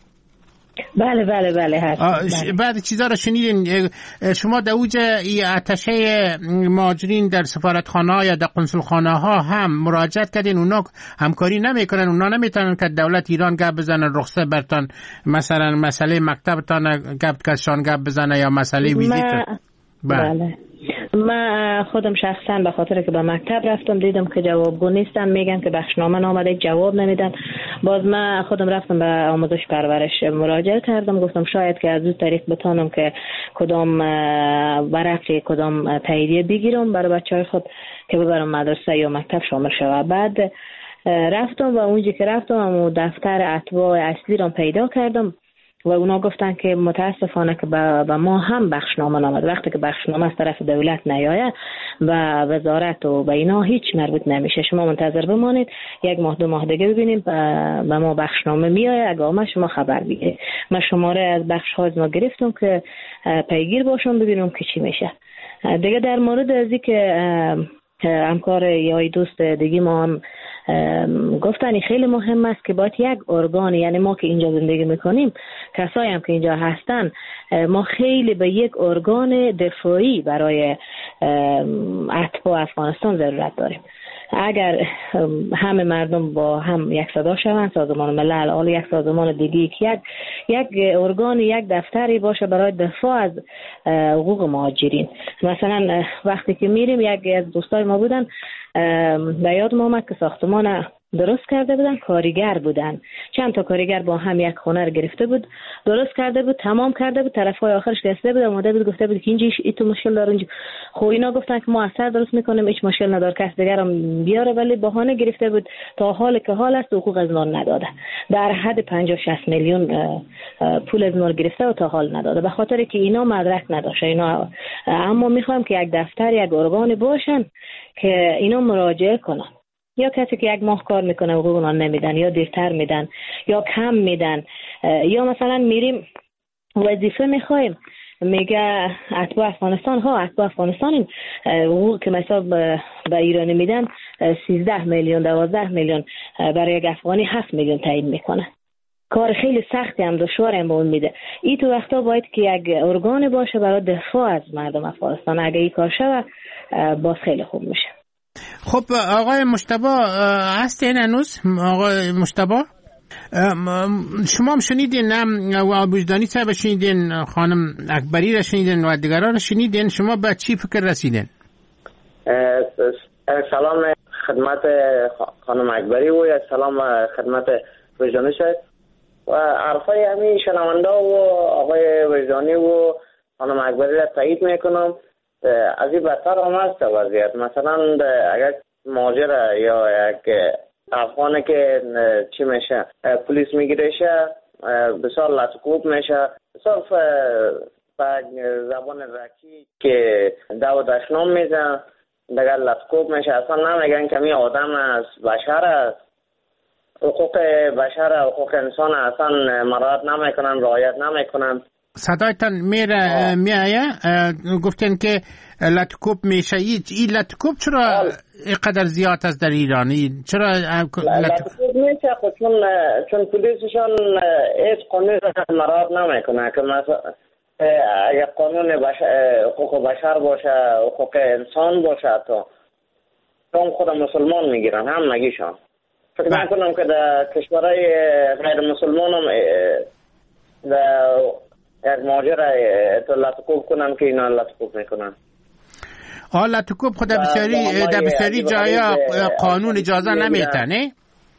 بله بله بله هست. بعد چیزا رو شنیدین شما در اوج اتشه مهاجرین در سفارتخانه ها یا در قنصلخانه ها هم مراجعت کردین، اونا همکاری نمیکنن، اونا نمیتونن که دولت ایران گپ بزنن رخصت برتان، مثلا مسئله مکتبتان گپ کشان گپ بزنه یا مسئله ویزیت؟ بله من خودم شخصا به خاطر که به مکتب رفتم دیدم که جوابگو نیستن، میگن که بخشنامه نامده جواب نمیدن. باز من خودم رفتم به آموزش پرورش مراجعه کردم، گفتم شاید که از اون طریق بتونم که کدام ورقی کدام تاییدیه بگیرم برای بچهای خود که ببرم مدرسه یا مکتب شامل شود. بعد رفتم و اونجا که رفتم و دفتر اتباع اصلی رو پیدا کردم و اونا گفتن که متاسفانه که به ما هم بخشنامه نامد. وقتی که بخشنامه از طرف دولت نیایه و وزارت و به اینا هیچ مربوط نمیشه، شما منتظر بمانید یک ماه دو ماه دیگه ببینید به ما بخشنامه میایه، اگه آمد شما خبر بگیرید. من شماره از بخش ها از ما گرفتم که پیگیر باشم ببینم که چی میشه دیگه. در مورد از که همکار یا دوست دیگه ما هم گفتن خیلی مهم است که باید یک ارگان، یعنی ما که اینجا زندگی میکنیم کسایی هم که اینجا هستن، ما خیلی به یک ارگان دفاعی برای اتباع افغانستان ضرورت داریم. اگر همه مردم با هم یک صدا شوند، سازمان ملل حال یک سازمان دیگه که یک یک ارگان یک دفتری باشه برای دفاع از حقوق مهاجرین. مثلا وقتی که میریم یک از دوستای ما بودن به یادم آمد که ساختمان درست کرده بودن، کارگر بودن، چند تا کارگر با هم یک خونه رو گرفته بود، درست کرده بود، تمام کرده بود، طرفای آخرش رسیده بود، اومده بود گفته بود که اینجا ای تو مشکل داره اینجا. خب اینا گفتن که ما اثر درست میکنیم، هیچ مشکل نداره، کس دیگر هم بیاره، ولی بهانه گرفته بود تا حال که حال است حقوق از ما نداده، در حد پنجاه شصت میلیون پول از ما گرفته و تا حال نداده، به خاطر که اینا مدرک نداشته اینا. اما میخوام که یک دفتر یک ارگان باشن که اینا مراجعه کنن. یا کسی که یک ماه کار میکنه حقوق اونها نمیدن یا دیرتر میدن یا کم میدن، یا مثلا میریم وظیفه میخوایم میگه اتباع افغانستان ها اتباع افغانستان حقوق که مثلا به ایرانی میدن سیزده میلیون دوازده میلیون، برای یک افغانی هفت میلیون تعیین میکنه. کار خیلی سختی هم دشوار هم به اون میده. این تو وقتا باید که یک ارگان باشه برای دفاع از مردم افغانستان. اگه این کار شود باز خیلی خوب میشه. خب آقای مجتبی هستین هنوز؟ آقای مجتبی شما هم شنیدین، نه وجدانی صاحب شنیدین، خانم اکبری را شنیدین و دیگران را شنیدین، شما به چی فکر رسیدین؟ سلام خدمت خانم اکبری و سلام خدمت وجدانی صاحب و عرفای همین شنونده و آقای وجدانی و خانم اکبری را تایید میکنم. از این بدتر هم هست وضعیت. مثلا اگر مهاجر یا یک افغانه که چی میشه پلیس میگیرشه بسیار لطکوب میشه، بسیار به زبان رکی که دو دشنام میزن دیگر لطکوب میشه. اصلا نمیگن که می آدم است، بشر است، حقوق بشر حقوق انسان اصلا مراعات نمیکنن، رعایت نمیکنن. صدایتان میره میایه گفتن که لطکوب میشه. این لطکوب چرا اینقدر زیاد است در ایرانی؟ چرا لطکوب میشه؟ خود چون چون پلیسشان هیچ قانون مراعات نمیکنه که مثلا اگر قانون بشر، حقوق بشر باشه، حقوق انسان باشه، تو هم خود مسلمان میگیرن هم نگیشان. فکر میکنم که در کشورهای غیر مسلمان هم در یک مهاجر تو لطکوب کنن که اینا لطکوب میکنن. آه لطکوب خود بسیاری در بسیاری جایا قانون اجازه نمیده نه؟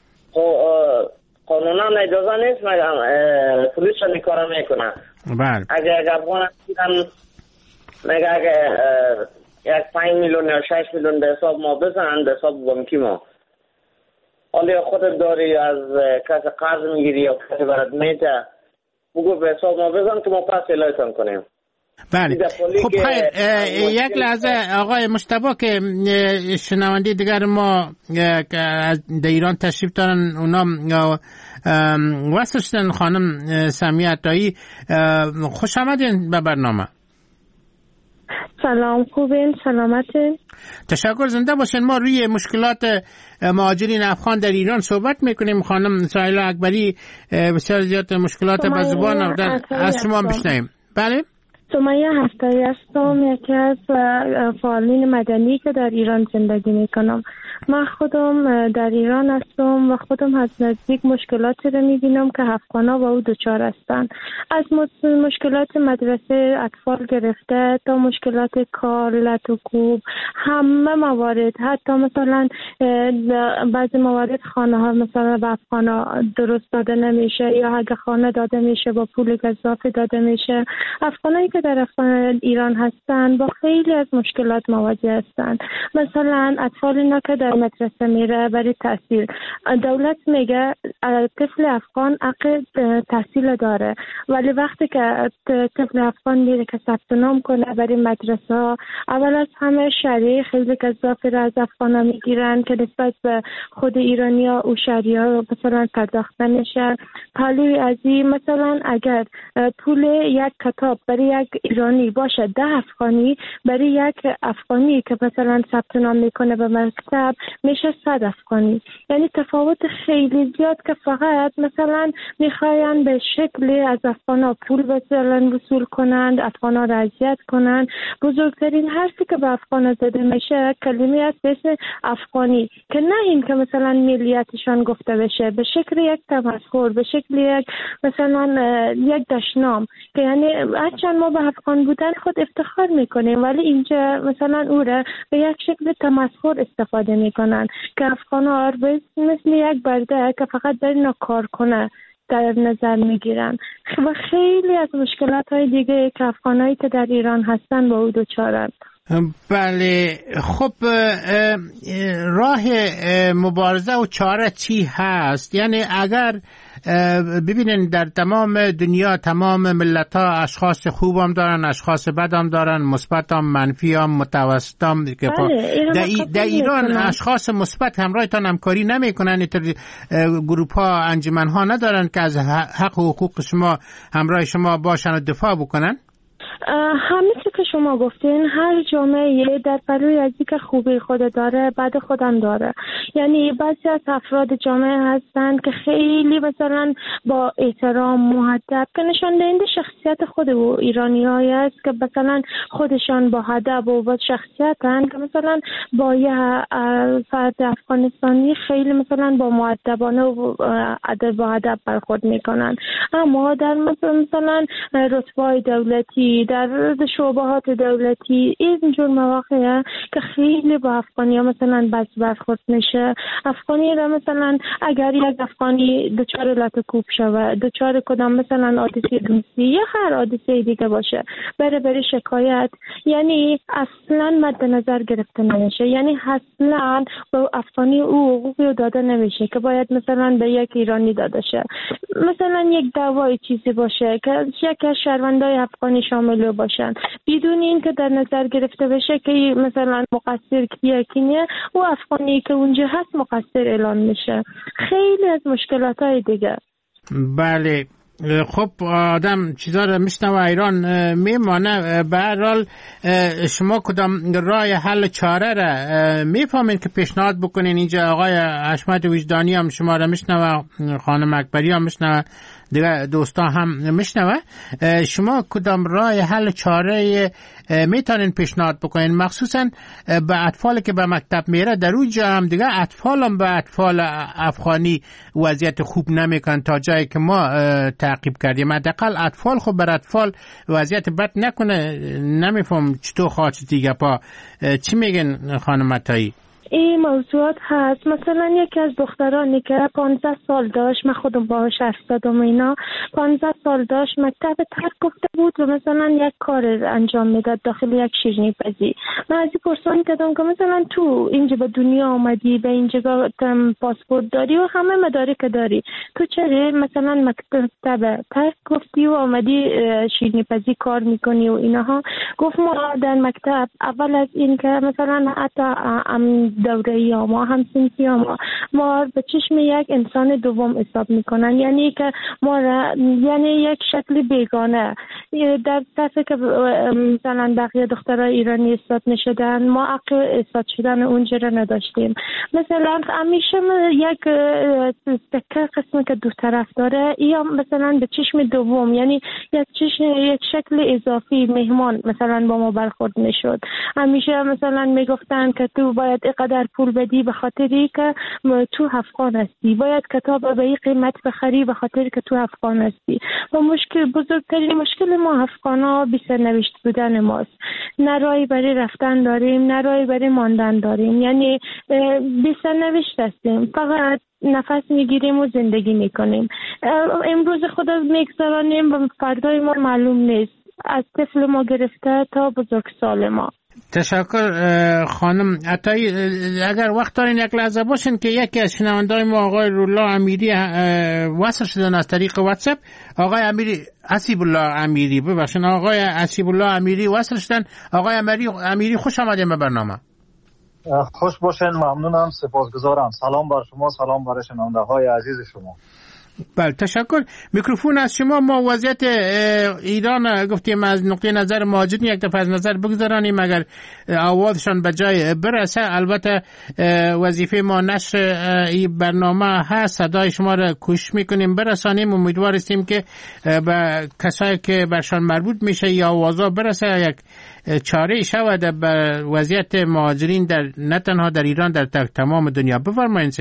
قانونا اجازه نیست مگم پلیس را کار میکنن. بله. اگر اگر افغان هستیدن مگه اگر یک پنج میلیون یا شش میلیون به حساب ما بزنن، به حساب بانکی ما، حالا خودت داری از کسی قرض میگیری یا کسی برات میده، بگو به حساب ما بزن که ما پس الهیتان کنیم. بله. خب خیر یک لحظه آقای مجتبی که شنونده دیگر ما در ایران تشریف دارن، اونا وصل شدن. خانم سمیه عطایی خوش آمدین به برنامه. سلام، خوبین؟ سلامتین؟ تشکر، زنده باشین. ما روی مشکلات مهاجرین افغان در ایران صحبت میکنیم. خانم سهیلا اکبری بسیار زیاد مشکلات به زبان از شما بشنویم. بله. سمیه هفتایی هستم، یکی از فعالین مدنی که در ایران زندگی میکنم. من خودم در ایران هستم و خودم از نزدیک مشکلاتی رو میبینم که افغانا با او دچار هستند. از مشکلات مدرسه اطفال گرفته تا مشکلات کار، لطکوب، همه موارد. حتی مثلا بعضی موارد خانه ها مثلا به افغانا درست داده نمیشه یا اگه خانه داده میشه با پول اضافه داده میشه. افغانایی که در افغان ایران هستن با خیلی از مشکلات مواجه هستن. مثلا اطفال اینا که در مدرسه میره برای تحصیل، دولت میگه طفل افغان حق تحصیل داره، ولی وقتی که طفل افغان میره که ثبت نام کنه برای مدرسه ها، اول از همه شهریه خیلی گزافی را از افغان میگیرن که نسبت به خود ایرانی ها او شهریه ها مثلا پرداخته نشه. حالی از این مثلا اگر پول یک کتاب برای یک ایرانی باشه ده افغانی، برای یک افغانی که مثلا ثبت نام میکنه به مکتب میشه صد افغانی. یعنی تفاوت خیلی زیاد که فقط مثلا میخواین به شکلی از افغانا پول مثلا وصول کنند، افغانا را اذیت کنند. بزرگترین حرفی که به افغانا زده میشه کلمه است به اسم افغانی، که نه این که مثلا ملیتشان گفته بشه، به شکل یک تمسخر، به شکل یک مثلا یک دشنام، که یعنی هرچند ما به افغان بودن خود افتخار میکنیم ولی اینجا مثلا او را به یک شکل تمسخر استفاده میکنن که افغان‌ها مثل یک برده که فقط در اینا کار کنه در نظر میگیرن. و خیلی از مشکلات های دیگه که افغانایی که در ایران هستن با او دچارند. بله. خب راه مبارزه و چاره چی هست؟ یعنی اگر ببینین در تمام دنیا تمام ملت ها اشخاص خوب هم دارن، اشخاص بد هم دارن، مثبت هم، منفی هم، متوسط هم. در, در ایران اشخاص مثبت همراهتان همکاری نمی کنن، گروپ ها، انجمن ها ندارن که از حق و حقوق شما همراه شما باشن و دفاع بکنن؟ همه چی که شما گفتین، هر جامعه در پلوی از اینکه خوبی خود داره بد خودم داره. یعنی بعضی از افراد جامعه هستن که خیلی مثلا با احترام، مؤدب، که نشان دهنده شخصیت خود و ایرانی‌هایی است که مثلا خودشان با ادب و با شخصیتن، که مثلا با یه فرد افغانستانی خیلی مثلا با مؤدبانه و ادب و ادب برخورد میکنن. اما در مثلا رتبه‌های دولتی، در شعبهات دولتی اینجور مواقع که خیلی با افغانی ها مثلا بس برخورد میشه. افغانی را مثلا اگر یک افغانی دچار لاتوکوب شود، دچار کدام مثلا حادثه دوستی یا هر حادثه دیگه باشه، بره بره شکایت، یعنی اصلا مد نظر گرفته نمیشه، یعنی اصلا با افغانی او حقوقی داده نمیشه که باید مثلا به یک ایرانی داده شه. مثلا یک دعوای چیزی باشه که یک از شهروندای افغانی شامل باشن، بدون این که در نظر گرفته بشه که مثلا مقصر کیه کی نه، او افغانی که اونجا هست مقصر اعلام میشه. خیلی از مشکلات های دیگه. بله خب آدم چیزا رو میشنوه ایران میمانه. به هر حال شما کدام راه حل چاره را میفهمین که پیشنهاد بکنین؟ اینجا آقای حشمت وجدانی هم شما رو میشنوه، خانم اکبری هم میشنوه، دیگه دوستا هم میشنوه. شما کدام راه حل چاره میتونین پیشنهاد بکنین، مخصوصا به اطفالی که به مکتب میره؟ در اونجا هم دیگه اطفال هم به اطفال افغانی وضعیت خوب نمیکن تا جایی که ما تعقیب کردیم. حداقل اطفال خب بر اطفال وضعیت بد نکنه. نمیفهم چطور خواهد دیگه پا. چی میگن خانم عطایی؟ این موضوعات هست. مثلا یکی از دخترانی که پانزده سال داشت، من خودم باهاش حرف زدم، اینا پانزده سال داشت، مکتب ترک گفته بود و مثلا یک کار انجام میداد داخل یک شیرینی پزی. من از این پرسان کردم که مثلا تو اینجا به دنیا آمدی، به اینجا پاسپورت داری و همه مدارک داری، تو چرا مثلا مکتب ترک گفتی و آمدی شیرینی پزی کار میکنی و اینها؟ گفت ما در مکتب اول از این که مثلا حتی دوره ای ما هم سنفی ما ما به چشم یک انسان دوم حساب میکنن، یعنی که ما را یعنی یک شکل بیگانه در صفحه که مثلا بقیه دخترای ایرانی استاد نشدن، ما عقل استاد شدن اونجا را نداشتیم. مثلا همیشه یک تکه قسمی که دو طرف داره یا مثلا به چشم دوم، یعنی یک چشم یک شکل اضافی مهمان مثلا با ما برخورد میشد. همیشه مثلا میگفتن که تو باید قدر پول بدی به خاطری که تو افغان هستی، باید کتاب به این قیمت بخری به خاطری که تو افغان هستی. و مشکل بزرگترین مشکل ما افغانا بی سرنوشت بودن ماست. نه راهی برای رفتن داریم، نه راهی برای ماندن داریم، یعنی بی سرنوشت هستیم، فقط نفس میگیریم و زندگی میکنیم. امروز خدا میگذرانیم و فردای ما معلوم نیست، از طفل ما گرفته تا بزرگسال ما. تشکر خانم عطایی. اگر وقت دارین یک لحظه باشین که یکی از شنونده‌های ما آقای رولا امیری وصل شدن از طریق واتساپ. آقای امیری حسیب الله امیری ببخشید آقای حسیب الله امیری وصل شدن. آقای امیری امیری خوش آمدید به برنامه. خوش باشین، ممنونم، سپاسگزارم. سلام بر شما، سلام بر شنونده‌های عزیز شما. بله تشکر. میکروفون از شما. ما وضعیت ایران گفتیم از نقطه نظر مهاجرین یک دفعه از نظر بگذارانیم اگر آوازشان به جای برسه. البته وظیفه ما نشر این برنامه هست، صدای شما را کوشش میکنیم برسانیم. امیدوار هستیم که به کسایی که برشان مربوط میشه یا آوازا برسه، یک چاره شود به وضعیت مهاجرین در نه تنها در ایران در تمام دنیا. بفرمایید.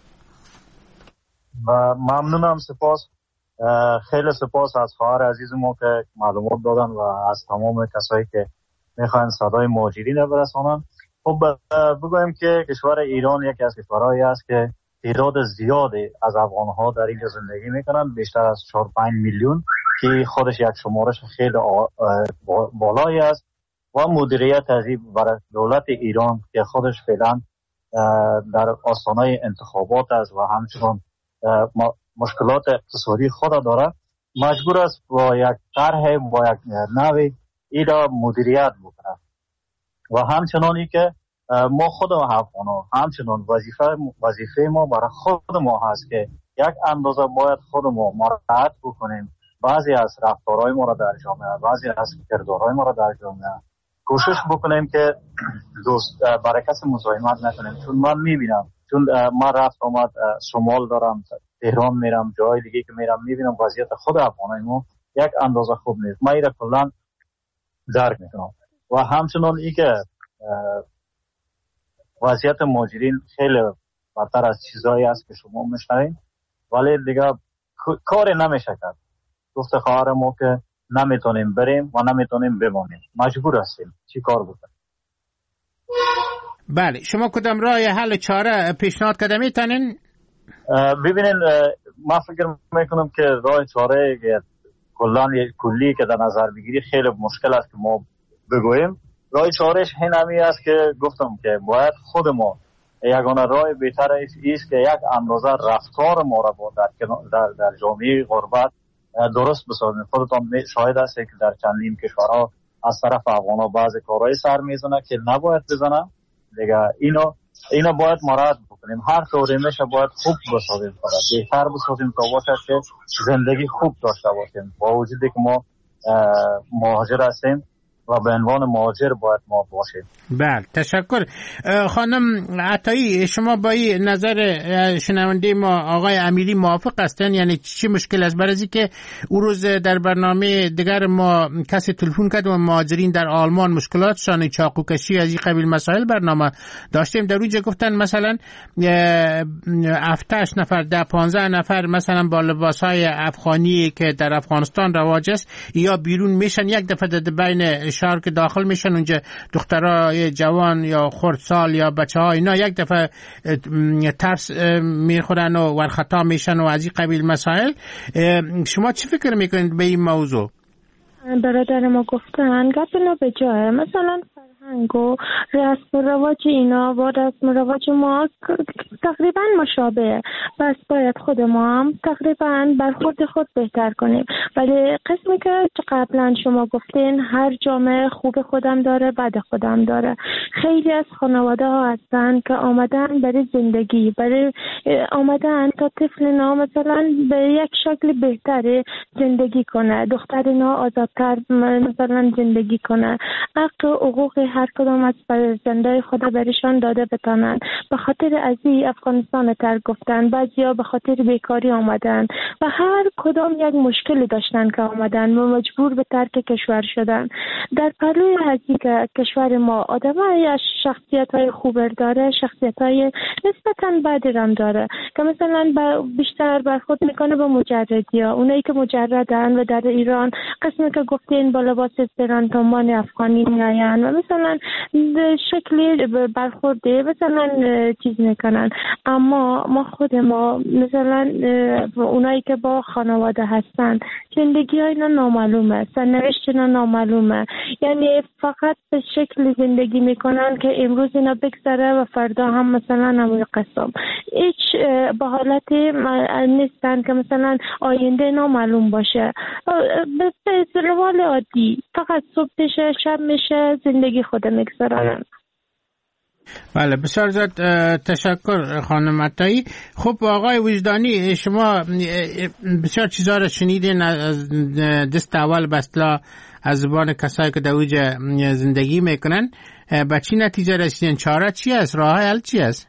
و ممنونم، سپاس، خیلی سپاس از خواهر عزیز ما که معلومات دادن و از تمام کسایی که میخواین صدای مهاجرین رو برسانن. خب بگویم که کشور ایران یکی از کشورهایی است که تعداد زیادی از افغان‌ها در اینجا زندگی میکنن، بیشتر از چهار پنج میلیون، که خودش یک شمارش خیلی بالایی است و مدیریت از این برای دولت ایران که خودش فعلا در آستانه انتخابات است و همچنان مشکلات اقتصادی خود داره، مجبور است با یک طرح با یک نوع این را مدیریت بکنه. و همچنانی که ما خود افغان‌ها همچنان وظیفه وظیفه ما برای خود ما هست که یک اندازه باید خود ما مراعات بکنیم، بعضی از رفتارهای ما را در جامعه، بعضی از کردارهای ما را در جامعه کوشش بکنیم که دوست برای کسی مزاحمت نکنیم. چون من میبینم، چون من رفت آمد شمال دارم، تهران میرم، جای دیگه که میرم، میبینم وضعیت خود افغانای ما یک اندازه خوب نیست. من ایره کلان درک میکنم. و همچنان ای که وضعیت مهاجرین خیلی بدتر از چیزایی است که شما میشنوین، ولی دیگه کاری نمیشه کرد. گفت خواهر ما که نمیتونیم بریم و نمیتونیم بمانیم، مجبور هستیم چی کار بکنیم. بله، شما کدام راه حل چاره پیشنهاد کرده میتونین؟ ببینین من فکر میکنم که راه چاره کلان کلی که در نظر بگیری خیلی مشکل است که ما بگوییم. راه چارهش این همی است که گفتم که باید خود ما یگانه راه بهتر است که یک اندازه رفتار ما را با در, در, در جامعه غربت درست بسازیم. خودتان شاهد است که در چندین کشورها از طرف افغانا بعضی کارهای سر میزنه که نباید بزنه دیگه. اینو اینو باید مراعات بکنیم. هر طوری میشه باید خوب بسازیم، بهتر بسازیم تا باشه که زندگی خوب داشته باشیم. با وجودی که ما مهاجر هستیم و به عنوان مهاجر باید ما باشیم. بله، تشکر. خانم عطایی، شما با این نظر شنونده ما آقای امیری موافق هستن؟ یعنی چی مشکل است؟ برای اینکه اون روز در برنامه دیگر ما کسی تلفن کرد و مهاجرین در آلمان مشکلاتشان چاقوکشی از این قبیل مسائل برنامه داشتیم، در اونجا گفتن مثلا هفتش نفر ده پانزده نفر مثلا با لباسهای افغانی که در افغانستان رواج است یا بیرون میشن، یک دفعه در بین شهر که داخل میشن اونجا دخترای جوان یا خردسال یا بچه ها اینا یک دفعه ترس میخورن و ورخطا میشن و از این قبیل مسائل. شما چی فکر میکنید به این موضوع؟ برادر ما گفتن گپ اینا به جایه. مثلا فرهنگ و رسم و رواج اینا با رسم و رواج ما تقریبا مشابه، بس باید خود ما هم تقریبا برخورد خود بهتر کنیم. ولی قسمی که قبلا شما گفتین هر جامعه خوب خودم داره بد خودم داره. خیلی از خانواده ها هستن که آمدن برای زندگی، برای آمدن تا طفل نا مثلا به یک شکل بهتری زندگی کنه، دختر نا آزادتر مثلا زندگی کنه، حق و حقوق هر کدام از فرزندای خدا برشان داده بتانند. به خاطر ازی افغانستان تر گفتن، بعضیا به خاطر بیکاری آمدن و هر کدام یک مشکلی داشتن که آمدن و مجبور به ترک کشور شدن. در پلوی ازی که کشور ما آدمای از شخصیت های خوب داره، شخصیت های نسبتا بدی هم داره که مثلا بیشتر برخورد میکنه به مجردی ها، اونایی که مجردن و در ایران قسمی که گفتین با لباس استرانتمان افغانی میاین و مثلا شکلی برخورده مثلا چیز میکنن. اما ما خود ما مثلا اونایی که با خانواده هستن زندگی ها اینا نامعلومه، سرنوشت اینا نامعلومه، یعنی فقط به شکل زندگی میکنن که امروز اینا بگذره و فردا هم مثلا همون قسم. هیچ به حالتی نیستن که مثلا آینده نامعلوم باشه. به روال عادی فقط صبح میشه شب میشه زندگی خود میگذارن. بله، بسیار زیاد تشکر خانم عطایی. خب آقای وجدانی، شما بسیار چیزا رو شنیدین از دست اول به اصطلاح از زبان کسایی که در اوج زندگی میکنن. به چی نتیجه رسیدین؟ چاره چی است؟ راه حل چی است؟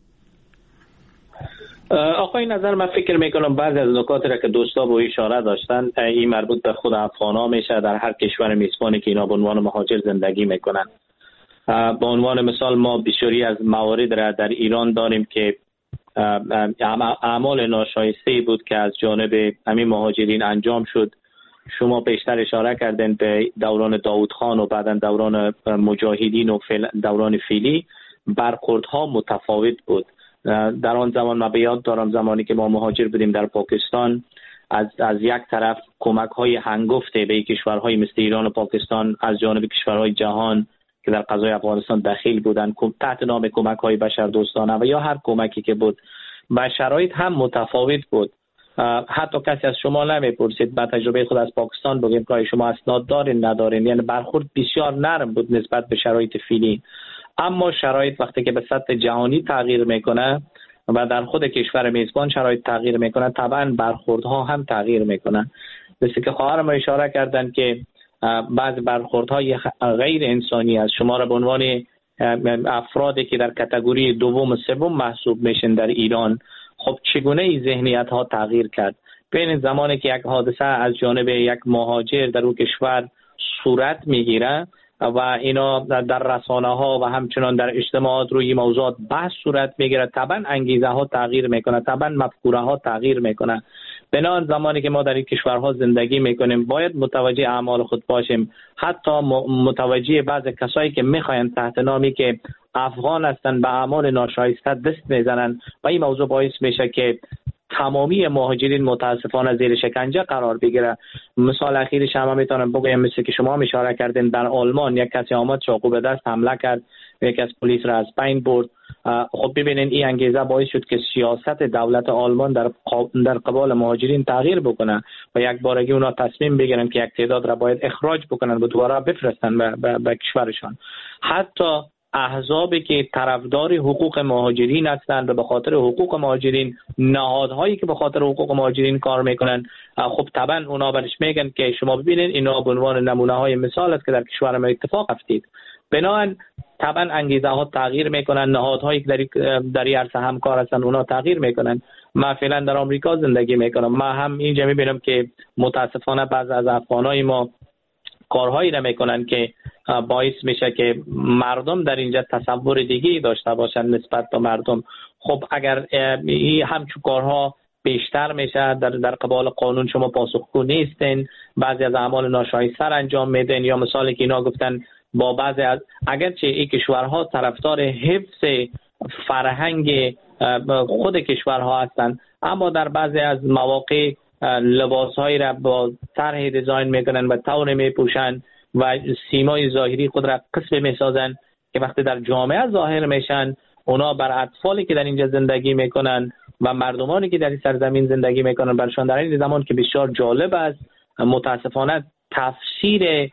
آقای نظر من فکر میکنم بعضی از نکاتی را که دوستا با اشاره داشتن این مربوط به خود افغانا میشه در هر کشور میزبانی که اینا به عنوان مهاجر زندگی میکنن. به عنوان مثال ما بسیاری از موارد را در ایران داریم که اعمال ناشایسته بود که از جانب همین مهاجرین انجام شد. شما بیشتر اشاره کردین به دوران داوود خان و بعدا دوران مجاهدین و دوران فیلی برخوردها متفاوت بود. در آن زمان من به یاد دارم زمانی که ما مهاجر بودیم در پاکستان، از از یک طرف کمک های هنگفته به کشورهای مثل ایران و پاکستان از جانب کشورهای جهان که در قضای افغانستان دخیل بودن تحت نام کمک های بشردوستانه و یا هر کمکی که بود و شرایط هم متفاوت بود. حتی کسی از شما نمیپرسید با تجربه خود از پاکستان بگیم که شما اسناد دارین ندارین، یعنی برخورد بسیار نرم بود نسبت به شرایط فعلی. اما شرایط وقتی که به سطح جهانی تغییر میکنه و در خود کشور میزبان شرایط تغییر میکنه، طبعا برخوردها هم تغییر میکنه. مثل که خواهرم اشاره کردن که بعض برخوردهای غیر انسانی از شما را به عنوان افرادی که در کاتگوری دوم و سوم محسوب میشن در ایران، خب چگونه این ذهنیت ها تغییر کرد؟ ببینید زمانی که یک حادثه از جانب یک مهاجر در اون کشور صورت میگیره و اینا در رسانه ها و همچنان در اجتماعات روی موضوعات بحث صورت میگیره، طبعا انگیزه ها تغییر میکنه، طبعا مفکوره ها تغییر میکنه. بنابراین زمانی که ما در این کشورها زندگی میکنیم باید متوجه اعمال خود باشیم، حتی متوجه بعض کسایی که میخواین تحت نامی که افغان هستن به اعمال ناشایسته دست میزنن و این موضوع باعث میشه که تمامی مهاجرین متاسفانه زیر شکنجه قرار بگیره. مثال اخیرش هم میتونم بگم، مثل که شما اشاره کردین، در آلمان یک کسی آمد چاقو به دست حمله کرد، یک از پلیس را از بین برد. خب ببینین این انگیزه باعث شد که سیاست دولت آلمان در در قبال مهاجرین تغییر بکنه و یک بارگی اونا تصمیم بگیرن که یک تعداد را باید اخراج بکنن و دوباره بفرستن به, به, به کشورشان. حتی احزابی که طرفدار حقوق مهاجرین هستند و به خاطر حقوق مهاجرین، نهادهایی که به خاطر حقوق مهاجرین کار میکنن، خب طبعا اونا برش میگن که شما ببینید اینا به عنوان نمونه های مثال است که در کشور ما اتفاق افتید. بنابراین طبعا انگیزه ها تغییر میکنن، نهادهایی که در در این عرصه همکار هستن اونا تغییر میکنن. من فعلا در آمریکا زندگی میکنم، ما هم اینجا میبینم که متاسفانه بعض از افغانای ما کارهایی نمیکنن که باعث میشه که مردم در اینجا تصور دیگه داشته باشن نسبت به مردم. خب اگر این همچون کارها بیشتر میشه، در در قبال قانون شما پاسخگو نیستین، بعضی از اعمال ناشایسته انجام میدین، یا مثالی که اینا گفتن با بعضی از اگرچه این کشورها طرفدار حفظ فرهنگ خود کشورها هستند، اما در بعضی از مواقع لباسهایی را با طرح دیزاین میکنن و طور میپوشن و سیمای ظاهری خود را قسم میسازن که وقتی در جامعه ظاهر میشن اونا بر اطفالی که در اینجا زندگی میکنن و مردمانی که در این سرزمین زندگی میکنن برشان در این زمان که بسیار جالب است، متاسفانه تفسیر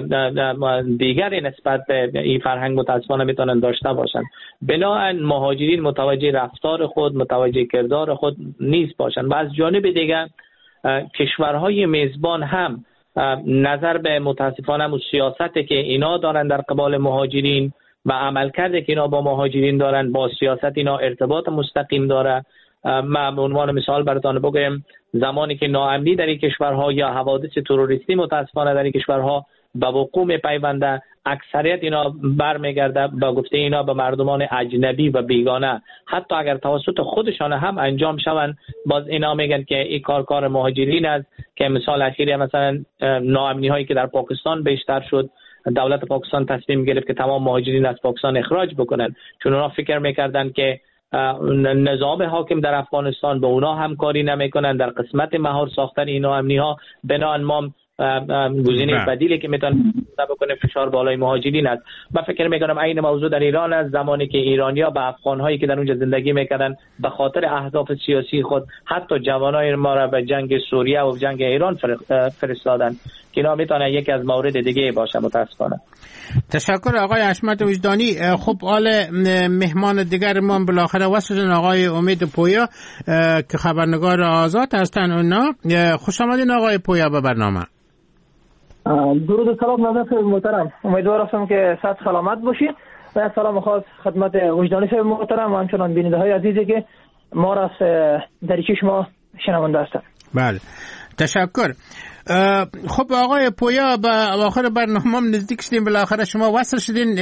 دیگری نسبت به این فرهنگ متاسفانه میتونن داشته باشن. بنابراین مهاجرین متوجه رفتار خود، متوجه کردار خود نیست باشن. و از جانب دیگر کشورهای میزبان هم نظر به متاسفانه مو سیاستی که اینا دارن در قبال مهاجرین و عملکردی که اینا با مهاجرین دارن با سیاست اینا ارتباط مستقیم داره. من به عنوان مثال براتون بگم، زمانی که ناامنی در این کشورها یا حوادث تروریستی متاسفانه در این کشورها به وقوع میپیونده، اکثریت اینا برمیگرده با گفته اینا به مردمان اجنبی و بیگانه، حتی اگر توسط خودشان هم انجام شوند باز اینا میگن که این کار کار مهاجرین است. که مثال اخیری مثلا ناامنی هایی که در پاکستان بیشتر شد، دولت پاکستان تصمیم گرفت که تمام مهاجرین از پاکستان اخراج بکنن، چون اونا فکر میکردن که نظام حاکم در افغانستان به اونا همکاری نمیکنن در قسمت مهار ساختن این ناامنی ها. بنابراین ما گزینه بدیلی که میتونه بکنه فشار بالای مهاجرین است. من فکر میکنم این موضوع در ایران است، زمانی که ایرانیا به افغان‌هایی که در اونجا زندگی میکردن به خاطر اهداف سیاسی خود حتی جوانای ما را به جنگ سوریه و جنگ ایران فرستادن که اینا میتونه یکی از موارد دیگه باشه متاسفانه. تشکر آقای حشمت وجدانی. خب حال مهمان دیگر ما بالاخره وصلن آقای امید پویا که خبرنگار آزاد هستن. اونا خوش آمدین آقای پویا به برنامه. درود و سلام نظر محترم، امیدوار هستم که صحت سلامت باشید و سلام خاص خدمت وجدانی صاحب محترم و همچنان بیننده های عزیزی که ما را در چشم شنونده هستند. بله تشکر. خب آقای پویا به اواخر برنامه نزدیک شدیم، بالاخره شما وصل شدین.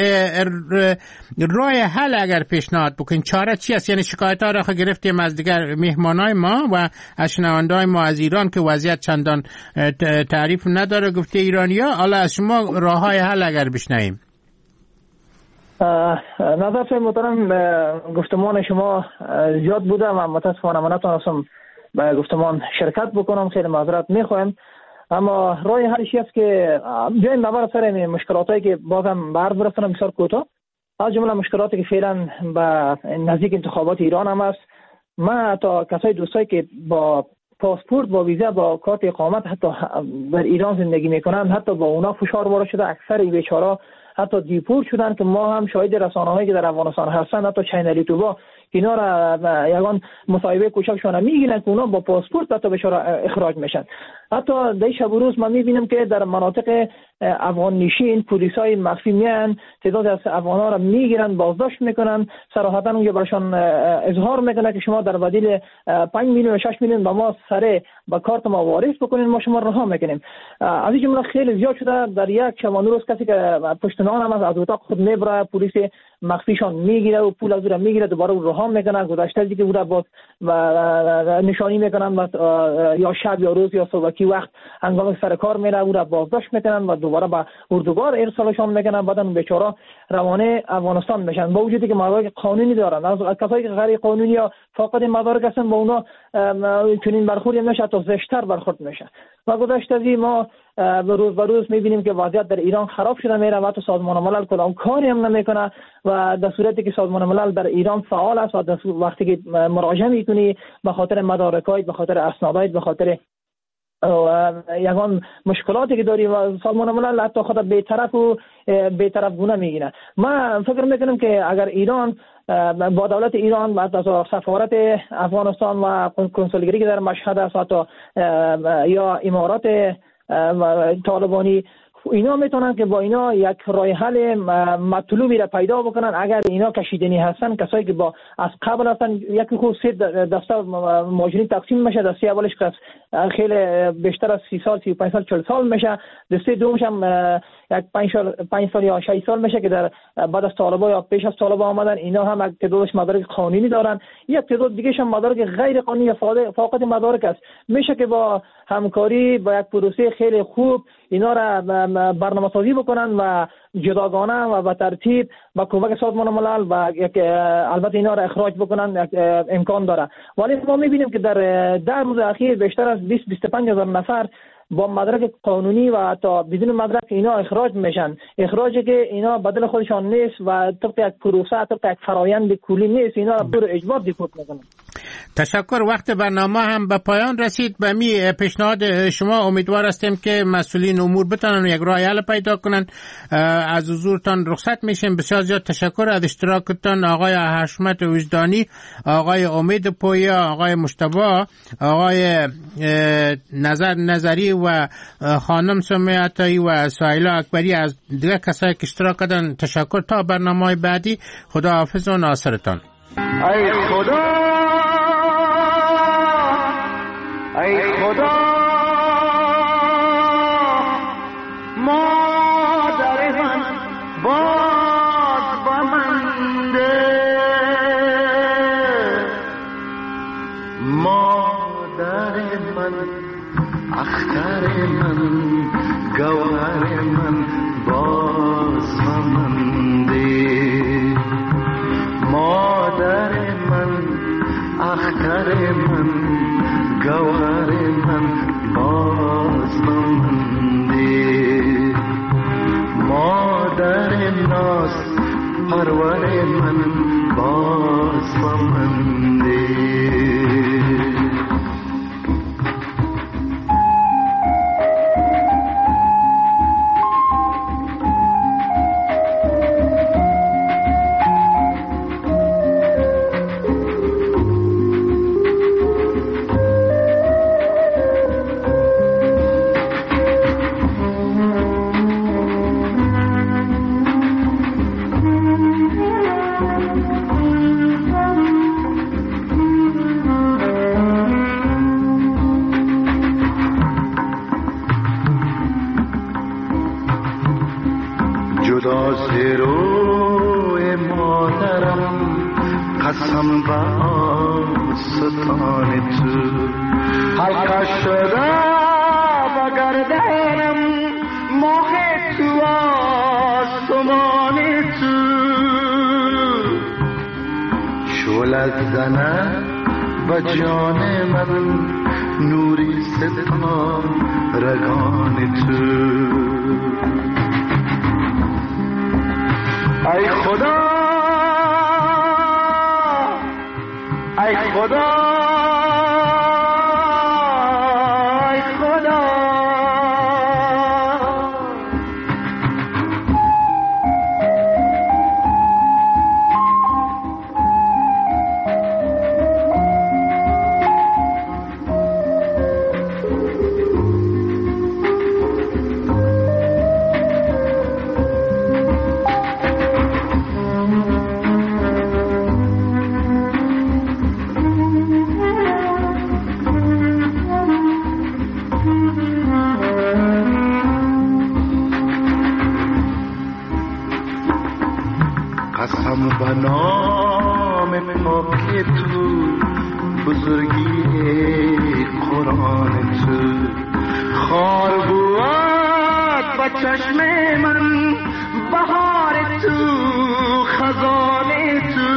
راه حل اگر پیشنهاد بکنین چاره چی است؟ یعنی شکایت ها را گرفتیم از دیگر مهمانای ما و از شنوندای ما از ایران که وضعیت چندان تعریف نداره گفته ایرانیا، حالا از شما راه های حل اگر بشنویم. نظر محترم گفتمان شما زیاد بوده و متاسفانه من نتونستم به گفتمان شرکت بکنم، خیلی معذرت میخوایم. اما راه حلش است که بیایم بابا سر مشکلاتی که بازم بر برسونم بسیار کوتاه، از جمله مشکلاتی که فعلا به نزدیک انتخابات ایران هم است. من تا کسای دوستایی که با پاسپورت با ویزا با کارت اقامت حتی در ایران زندگی میکنن، حتی با اونا فشار وارد شده، اکثر این بیچارا حتی دیپورت شدن که ما هم شاهد رسانه‌هایی که در افغانستان هستند، حتی چینل یوتیوب اینا را یگان مصاحبه کوچکشون میگیرن که اونا با پاسپورت حتی بیچاره اخراج میشن. حتی در شب و روز ما میبینیم که در مناطق افغان نشین پلیسای مخفی میان تعداد از افغانا را میگیرن، بازداشت میکنن، صراحتا اونجا براشون اظهار میکنه که شما در بدیل پنج میلیون و شش میلیون با ما سره با کارت ما واریز بکنین، ما شما رها میکنیم. از این جمله خیلی زیاد شده. در یک شبانه روز کسی که پشت نان هم از اتاق خود میبره، پلیس مخفیشان میگیره و پول از او میگیره، دوباره رها میکنه. گذشته دیگه او باز نشانی میکنن و یا شب یا روز یا صبحی وقت هنگام سر کار میره او را بازداشت میکنن و دوباره به اردوگاه ارسالشان میکنن. بعدن بیچاره روانه افغانستان میشن با وجودی که مدارک قانونی دارن. از کسایی که غیر قانونی یا فاقد مدارک هستن با اونا چنین برخوردی نمیشه، تا زشتر برخورد میشه. و گذشته از ما روز به روز میبینیم که وضعیت در ایران خراب شده میره و حتی سازمان ملل کدام کاری هم نمیکنه و در صورتی که سازمان ملل در ایران فعال است و وقتی که مراجعه میکنی به خاطر مدارکای، به خاطر اسنادای، به خاطر یگان مشکلاتی که داری و سازمان ملل حتی خود بی‌طرف و بی‌طرف گونه میگیره. من فکر میکنم که اگر ایران با دولت ایران از سفارت افغانستان و کنسولگری که در مشهد است حتی یا امارات طالبانی، اینا میتونن که با اینا یک راه حل مطلوبی را پیدا بکنن. اگر اینا کشیدنی هستن، کسایی که با از قبل هستن، یکی خود سه دسته مهاجرین تقسیم میشه. دسته اولش که خیلی بیشتر از سی سال، سی و پنج سال، چهل سال میشه. دسته دومش هم یک پنج سال، پنج سال یا شش سال میشه که در بعد از طالبان یا پیش از طالبان آمدن. اینا هم یک تعدادش مدارک قانونی دارن، یک تعداد دیگه هم مدارک غیر قانونی یا فاقد مدارک است. میشه که با همکاری با یک پروسه خیلی خوب اینا را برنامه سازی بکنن و جداگانه و به ترتیب با کمک سازمان ملل و یک البته اینا را اخراج بکنن امکان داره. ولی ما میبینیم که در ده روز اخیر بیشتر از بیست تا بیست و پنج هزار نفر با مدرک قانونی و حتی بدون مدرک اینا اخراج میشن. اخراجی که اینا بدل خودشان نیست و طبق یک پروسه، طبق یک فرایند کلی نیست، اینا را بر اجبار دیپورت میکنن. تشکر. وقت برنامه هم به پایان رسید. به می پیشنهاد شما امیدوار هستیم که مسئولین امور بتونن یک راه حل پیدا کنن. از حضورتان رخصت میشیم. بسیار زیاد تشکر از اشتراکتان آقای حشمت وجدانی، آقای امید پویا، آقای مجتبی، آقای نظر نظری و خانم سمیه عطایی و سایلا اکبری. از دیگر کسایی که اشتراک کردن تشکر. تا برنامه بعدی، خدا حافظ و ناصرتان. ای خدا، ای خدا، مادر من باز با من ده، مادر من، اختر من، گوهر من باز با من ده، مادر من، اختر من، گوهر من باز بمانده، مادر ناز پرور من باز بمانده. و جان من نوری ستان رگان تو، ای خدا، ای خدا، ای خدا. Mm-hmm. قسم به نام پاک تو بزرگی قرآن تو خار بود با چشم من بهار تو خزان تو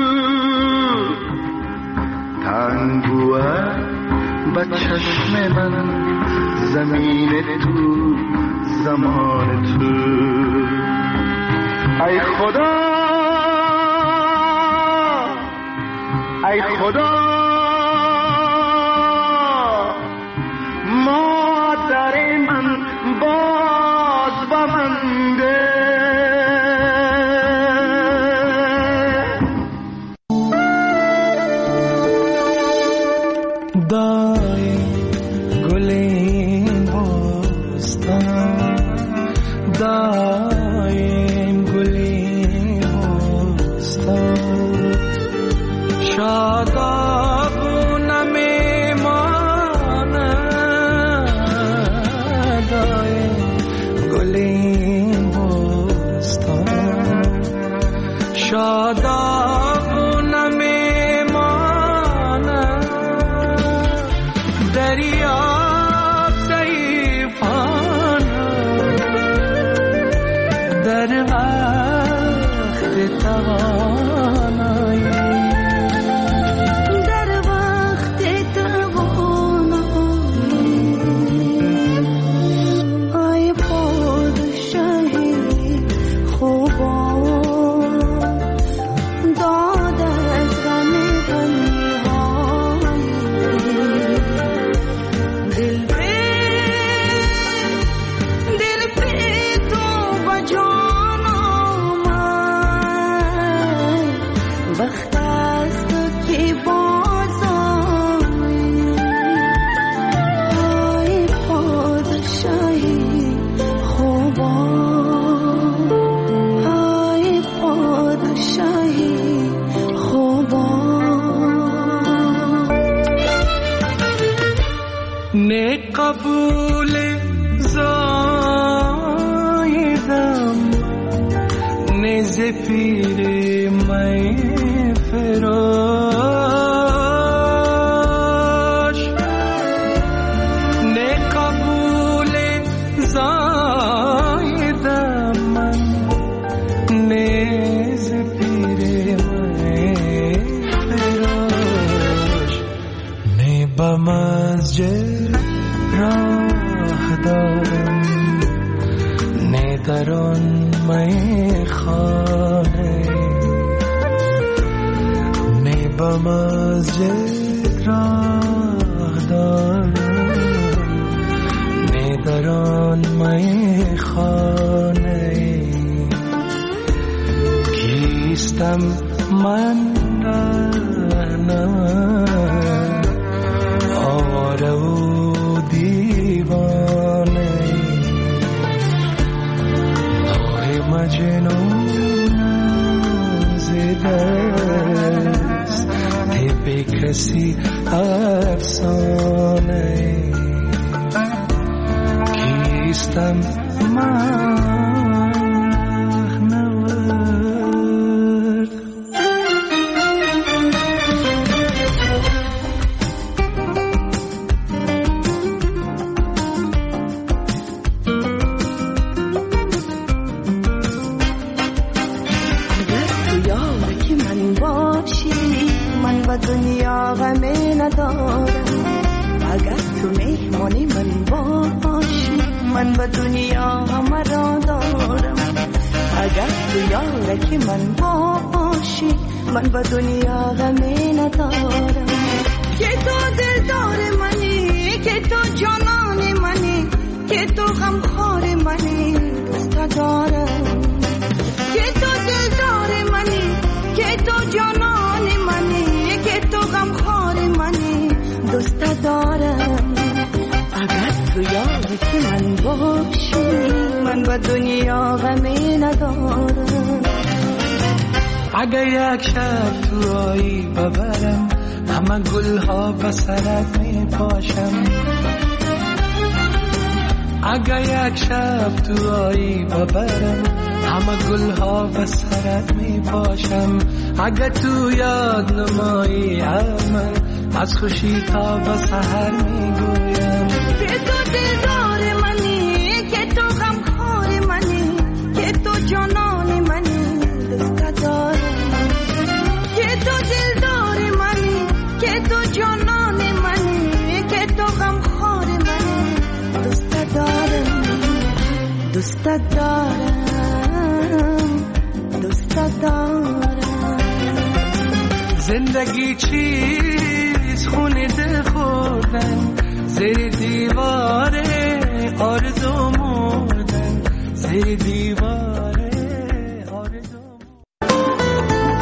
تنگ بود با چشم من زمین تو زمان تو ای خدا ای خدا مادر من باز ببنده دای گلین بستان دایم گلین بستان شادابونه میمانه دایم گلین بستان شادابونه میمانه دریاب ضعیفانه در وقت توانایی در وقت توانایی ای پادشاهی خوبان داد از غم تنهایی دل به دل به تو بجان آمد وقت است که باز آیی ای پادشاهی خوبان ای پادشاهی خوبان نه قبول زایدم نه ز پیر می فراش نه قبول زایدم من نه ز پیر می فراش نه به مسجد راه دارم نه در آن میخانه نه به مسجد راه دارم نه در آن میخانه کیستم من رهنم آواره و دیوانه آه مجنون ز دست به کسی افسانه کیستم من دنیا غم ندارم اگر تو مهمانی من باشی من به دنیا همه را دارم اگر تو یارک من باشی من به دنیا غم ندارم که تو دلدار منی که تو جانان منی که تو غمخوار منی دوست دارم که تو دلدار منی که تو جانان منی که تو غمخوار منی دوست دارم اگر تو یارک من باشی من به دنیا غمی ندارم اگر یک شب تو آیی ببرم همه گلها به سرت می پاشم اگر یک شب تو آیی ببرم همه گلها به سرت می پاشم. اگه تو یاد نمایی من از خوشی تا به سحر می گویم که تو دلدار منی، که تو غمخوار منی، که تو جانان منی، دوست دارم. که تو دلدار منی، که تو جانان منی، که تو غمخوار منی، دوست دارم، دوست دارم، دوست دارم. زندگی چیز خونه دل خوردن، زیر دیوار آرزو مردن، زیر دیوار